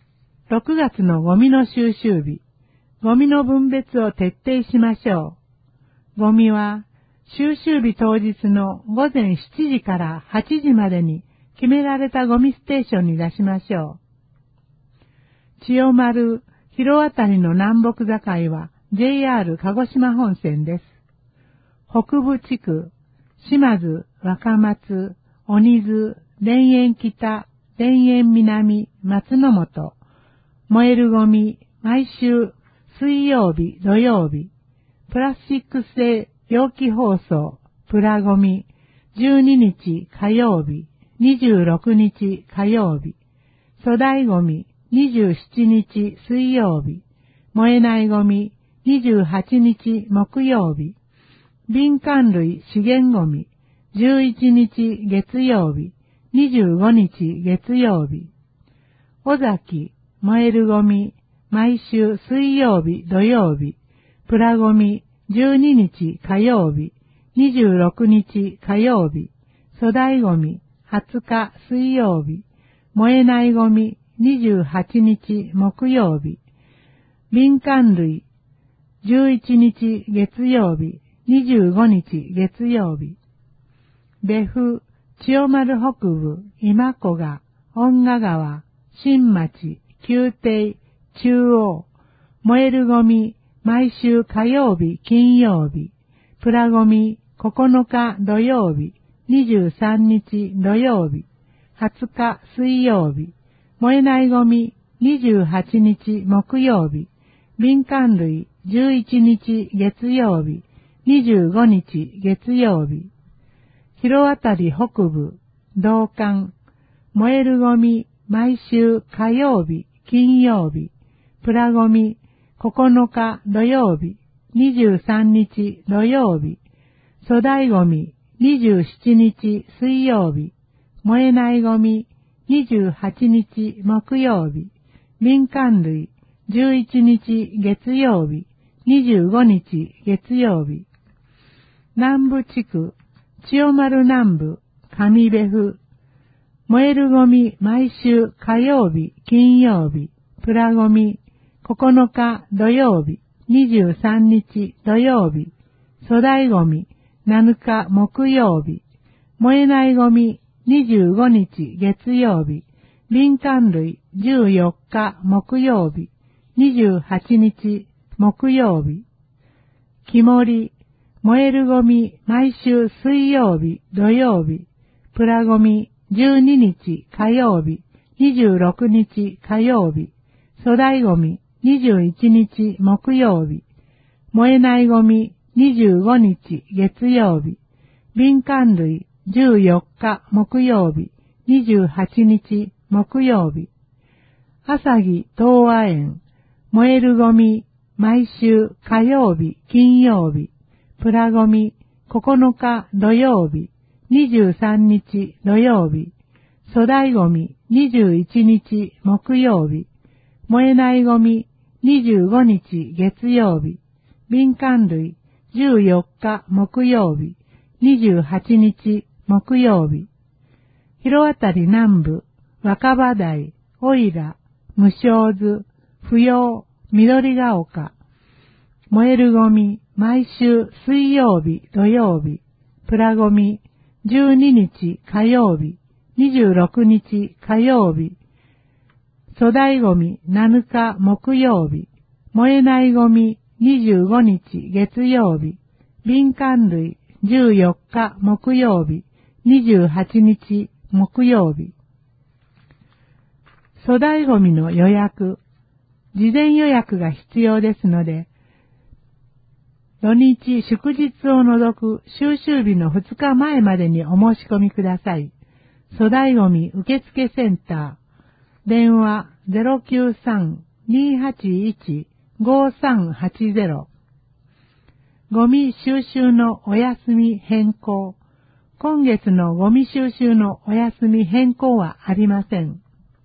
ろくがつのゴミの収集日、ゴミの分別を徹底しましょう。ゴミは収集日当日のごぜんしちじからはちじまでに決められたゴミステーションに出しましょう。千代丸、広渡りの南北境は ジェイアール 鹿児島本線です。北部地区、島津、若松、鬼津、田園北、田園南、松の本、燃えるゴミ、毎週水曜日、土曜日、プラスチック製容器包装、プラゴミ、じゅうににち火曜日、にじゅうろくにち火曜日、粗大ゴミ、にじゅうしちにち水曜日、燃えないゴミ、にじゅうはちにち木曜日、敏感類資源ゴミ、じゅういちにち月曜日、にじゅうごにち月曜日、尾崎、燃えるゴミ、毎週水曜日、土曜日、プラゴミ、じゅうににち火曜日、にじゅうろくにち火曜日、粗大ゴミ、はつか水曜日、燃えないゴミ、にじゅうはちにち木曜日、敏感類、じゅういちにち月曜日、にじゅうごにち月曜日、別府、千代丸北部、今古賀、恩賀川、新町、旧邸、中央、燃えるゴミ、毎週火曜日、金曜日、プラゴミ、ここのか土曜日、にじゅうさんにち土曜日、はつか水曜日、燃えないゴミ、にじゅうはちにち木曜日、敏感類、じゅういちにち月曜日、にじゅうごにち月曜日、広渡り北部、道館、燃えるゴミ、毎週火曜日、金曜日、プラゴミ、ここのか土曜日、にじゅうさんにち土曜日、粗大ゴミ、にじゅうしちにち水曜日、燃えないゴミ、にじゅうはちにち木曜日、敏感類、じゅういちにち月曜日、にじゅうごにち月曜日、南部地区、千代丸南部、上別府、燃えるゴミ毎週火曜日、金曜日、プラゴミ、ここのか土曜日、にじゅうさんにち土曜日、粗大ゴミ、なのか木曜日、燃えないゴミ、にじゅうごにち月曜日、敏感類じゅうよっか木曜日、にじゅうはちにち木曜日、木森、燃えるゴミ毎週水曜日、土曜日、プラゴミじゅうににち火曜日、にじゅうろくにち火曜日、粗大ゴミにじゅういちにち木曜日、燃えないゴミにじゅうごにち月曜日、敏感類じゅうよっか木曜日、にじゅうはちにち木曜日、朝木東和園、燃えるゴミ毎週火曜日、金曜日、プラゴミここのか土曜日、にじゅうさんにち土曜日、粗大ゴミにじゅういちにち木曜日、燃えないゴミにじゅうごにち月曜日、敏感類じゅうよっか木曜日、にじゅうはちにち木曜日、広渡り南部、若葉台、おいら、無償図、不要、緑が丘、燃えるゴミ、毎週水曜日、土曜日、プラゴミ、じゅうににち火曜日、にじゅうろくにち火曜日、粗大ゴミなのか木曜日、燃えないゴミにじゅうごにち月曜日、敏感類じゅうよっか木曜日、にじゅうはちにち木曜日。粗大ゴミの予約、事前予約が必要ですので、土日祝日を除く収集日のふつかまえまでにお申し込みください。粗大ゴミ受付センター、電話 ゼロきゅうさん にーはちいち ごさんはちゼロ。ゴミ収集のお休み変更。今月のゴミ収集のお休み変更はありません。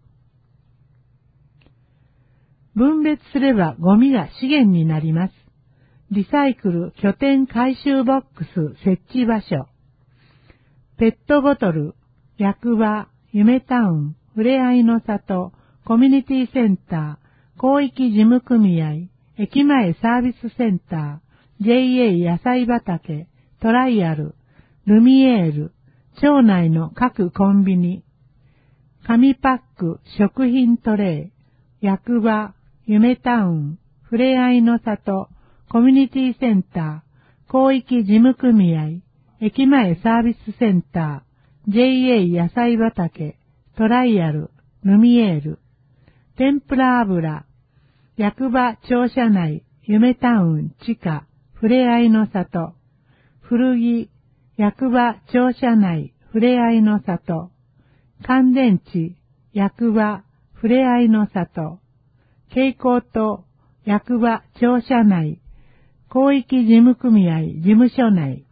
分別すればゴミが資源になります。リサイクル拠点回収ボックス設置場所。ペットボトル、役場、夢タウン、ふれあいの里、 コミュニティセンター、広域事務組合、駅前サービスセンター、ジェイエー 野菜畑、トライアル、ルミエール、町内の各コンビニ、紙パック、食品トレイ、役場、夢タウン、ふれあいの里、コミュニティセンター、広域事務組合、駅前サービスセンター、ジェイエー 野菜畑、トライアル、ルミエール、天ぷら油、役場庁舎内、夢タウン地下、ふれあいの里、古着、役場庁舎内、ふれあいの里、乾電池、役場、ふれあいの里、蛍光灯、役場庁舎内、広域事務組合事務所内。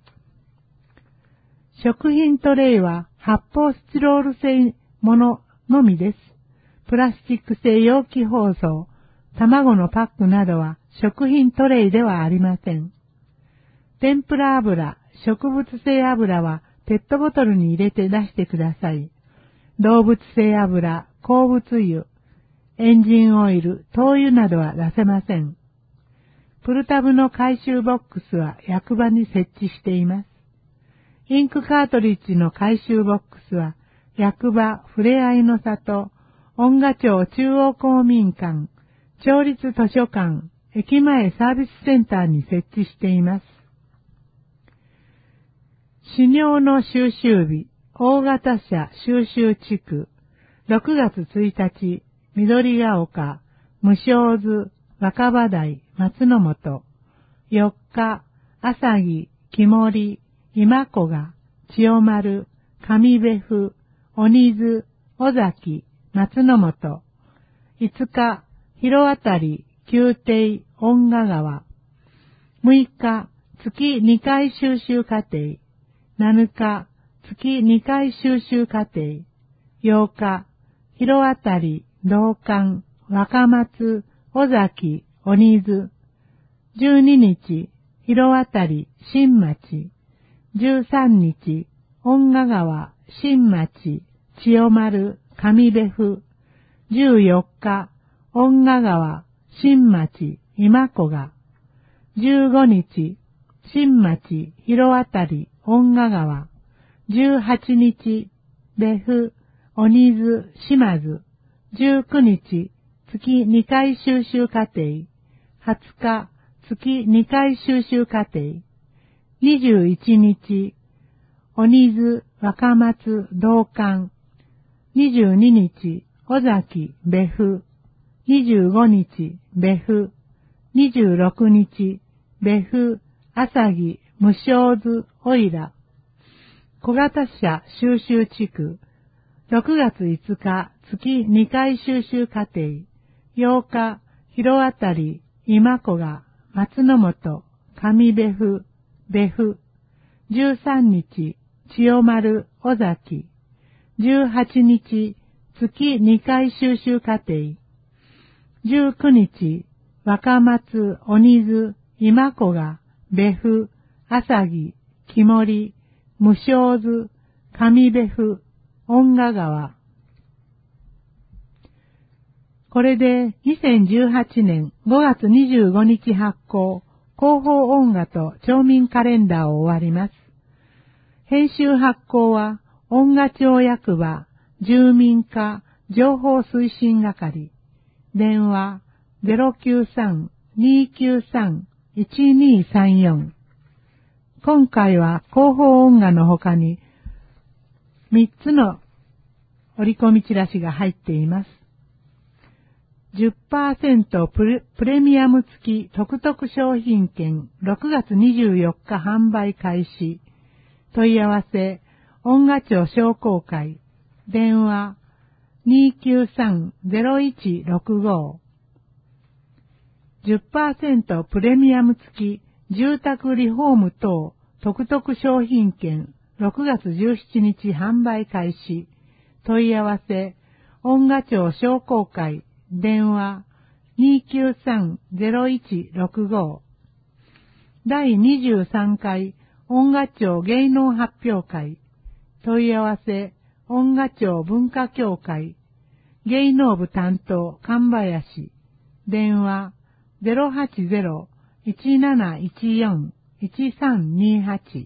食品トレイは発泡スチロール製もののみです。プラスチック製容器包装、卵のパックなどは食品トレイではありません。天ぷら油、植物性油はペットボトルに入れて出してください。動物性油、鉱物油、エンジンオイル、灯油などは出せません。プルタブの回収ボックスは役場に設置しています。インクカートリッジの回収ボックスは役場、ふれあいの里、恩賀町中央公民館、町立図書館、駅前サービスセンターに設置しています。飼料の収集日、大型車収集地区、ろくがつついたち、緑が丘、無償図、若葉台、松の本、よっか、朝木、木森、今古賀、千代丸、上部府、鬼津、尾崎、松の本、いつか、広渡り、宮廷、恩賀川、むいか、月にかい収集課程、なのか、月にかい収集課程、ようか、広渡り、道館、若松、尾崎、鬼津、じゅうににち、広渡り、新町、じゅうさんにち、恩賀川、新町、千代丸、上部府、じゅうよっか、恩賀川、新町、今古賀、じゅうごにち、新町、広渡り、恩賀川、じゅうはちにち、部府、鬼津、島津、じゅうくにち、月にかい収集課程、はつか、月にかい収集課程、にじゅういちにち、鬼津、若松、道館、にじゅうににち、尾崎、部府、にじゅうごにち、部府、にじゅうろくにち、部府、朝木、無償図、おいら、小型車収集地区、ろくがついつか、月にかい収集課程、ようか、広渡り、今古賀、松の本、上部府、部府、じゅうさんにち、千代丸、尾崎、じゅうはちにち、月にかい収集課程、じゅうくにち、若松、鬼津、今古賀、部府、朝木、木森、無償図、上部府、恩賀川。これでにせんじゅうはちねんごがつにじゅうごにち発行、広報音楽と町民カレンダーを終わります。編集発行は、恩賀町役場、住民課、情報推進係、電話 ゼロきゅうさん にーきゅうさん いちにーさんよん。今回は広報音楽の他に、みっつの折り込みチラシが入っています。じゅっパーセント プレ、プレミアム付き特特商品券ろくがつにじゅうよっか販売開始。問い合わせ、恩賀町商工会、電話 にーきゅうさん ゼロいちろくご。じゅっパーセント プレミアム付き住宅リフォーム等特特商品券ろくがつじゅうしちにち販売開始。問い合わせ、恩賀町商工会、電話 にーきゅうさん ゼロいちろくご。だいにじゅうさんかい恩賀町芸能発表会。問い合わせ、恩賀町文化協会。 芸能部担当神林、電話 ゼロはちゼロ いちなないちよん いちさんにはち。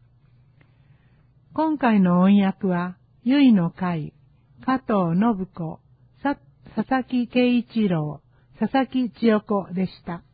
今回の音訳は、ゆいの会、加藤信子、さ佐々木圭一郎、佐々木千代子でした。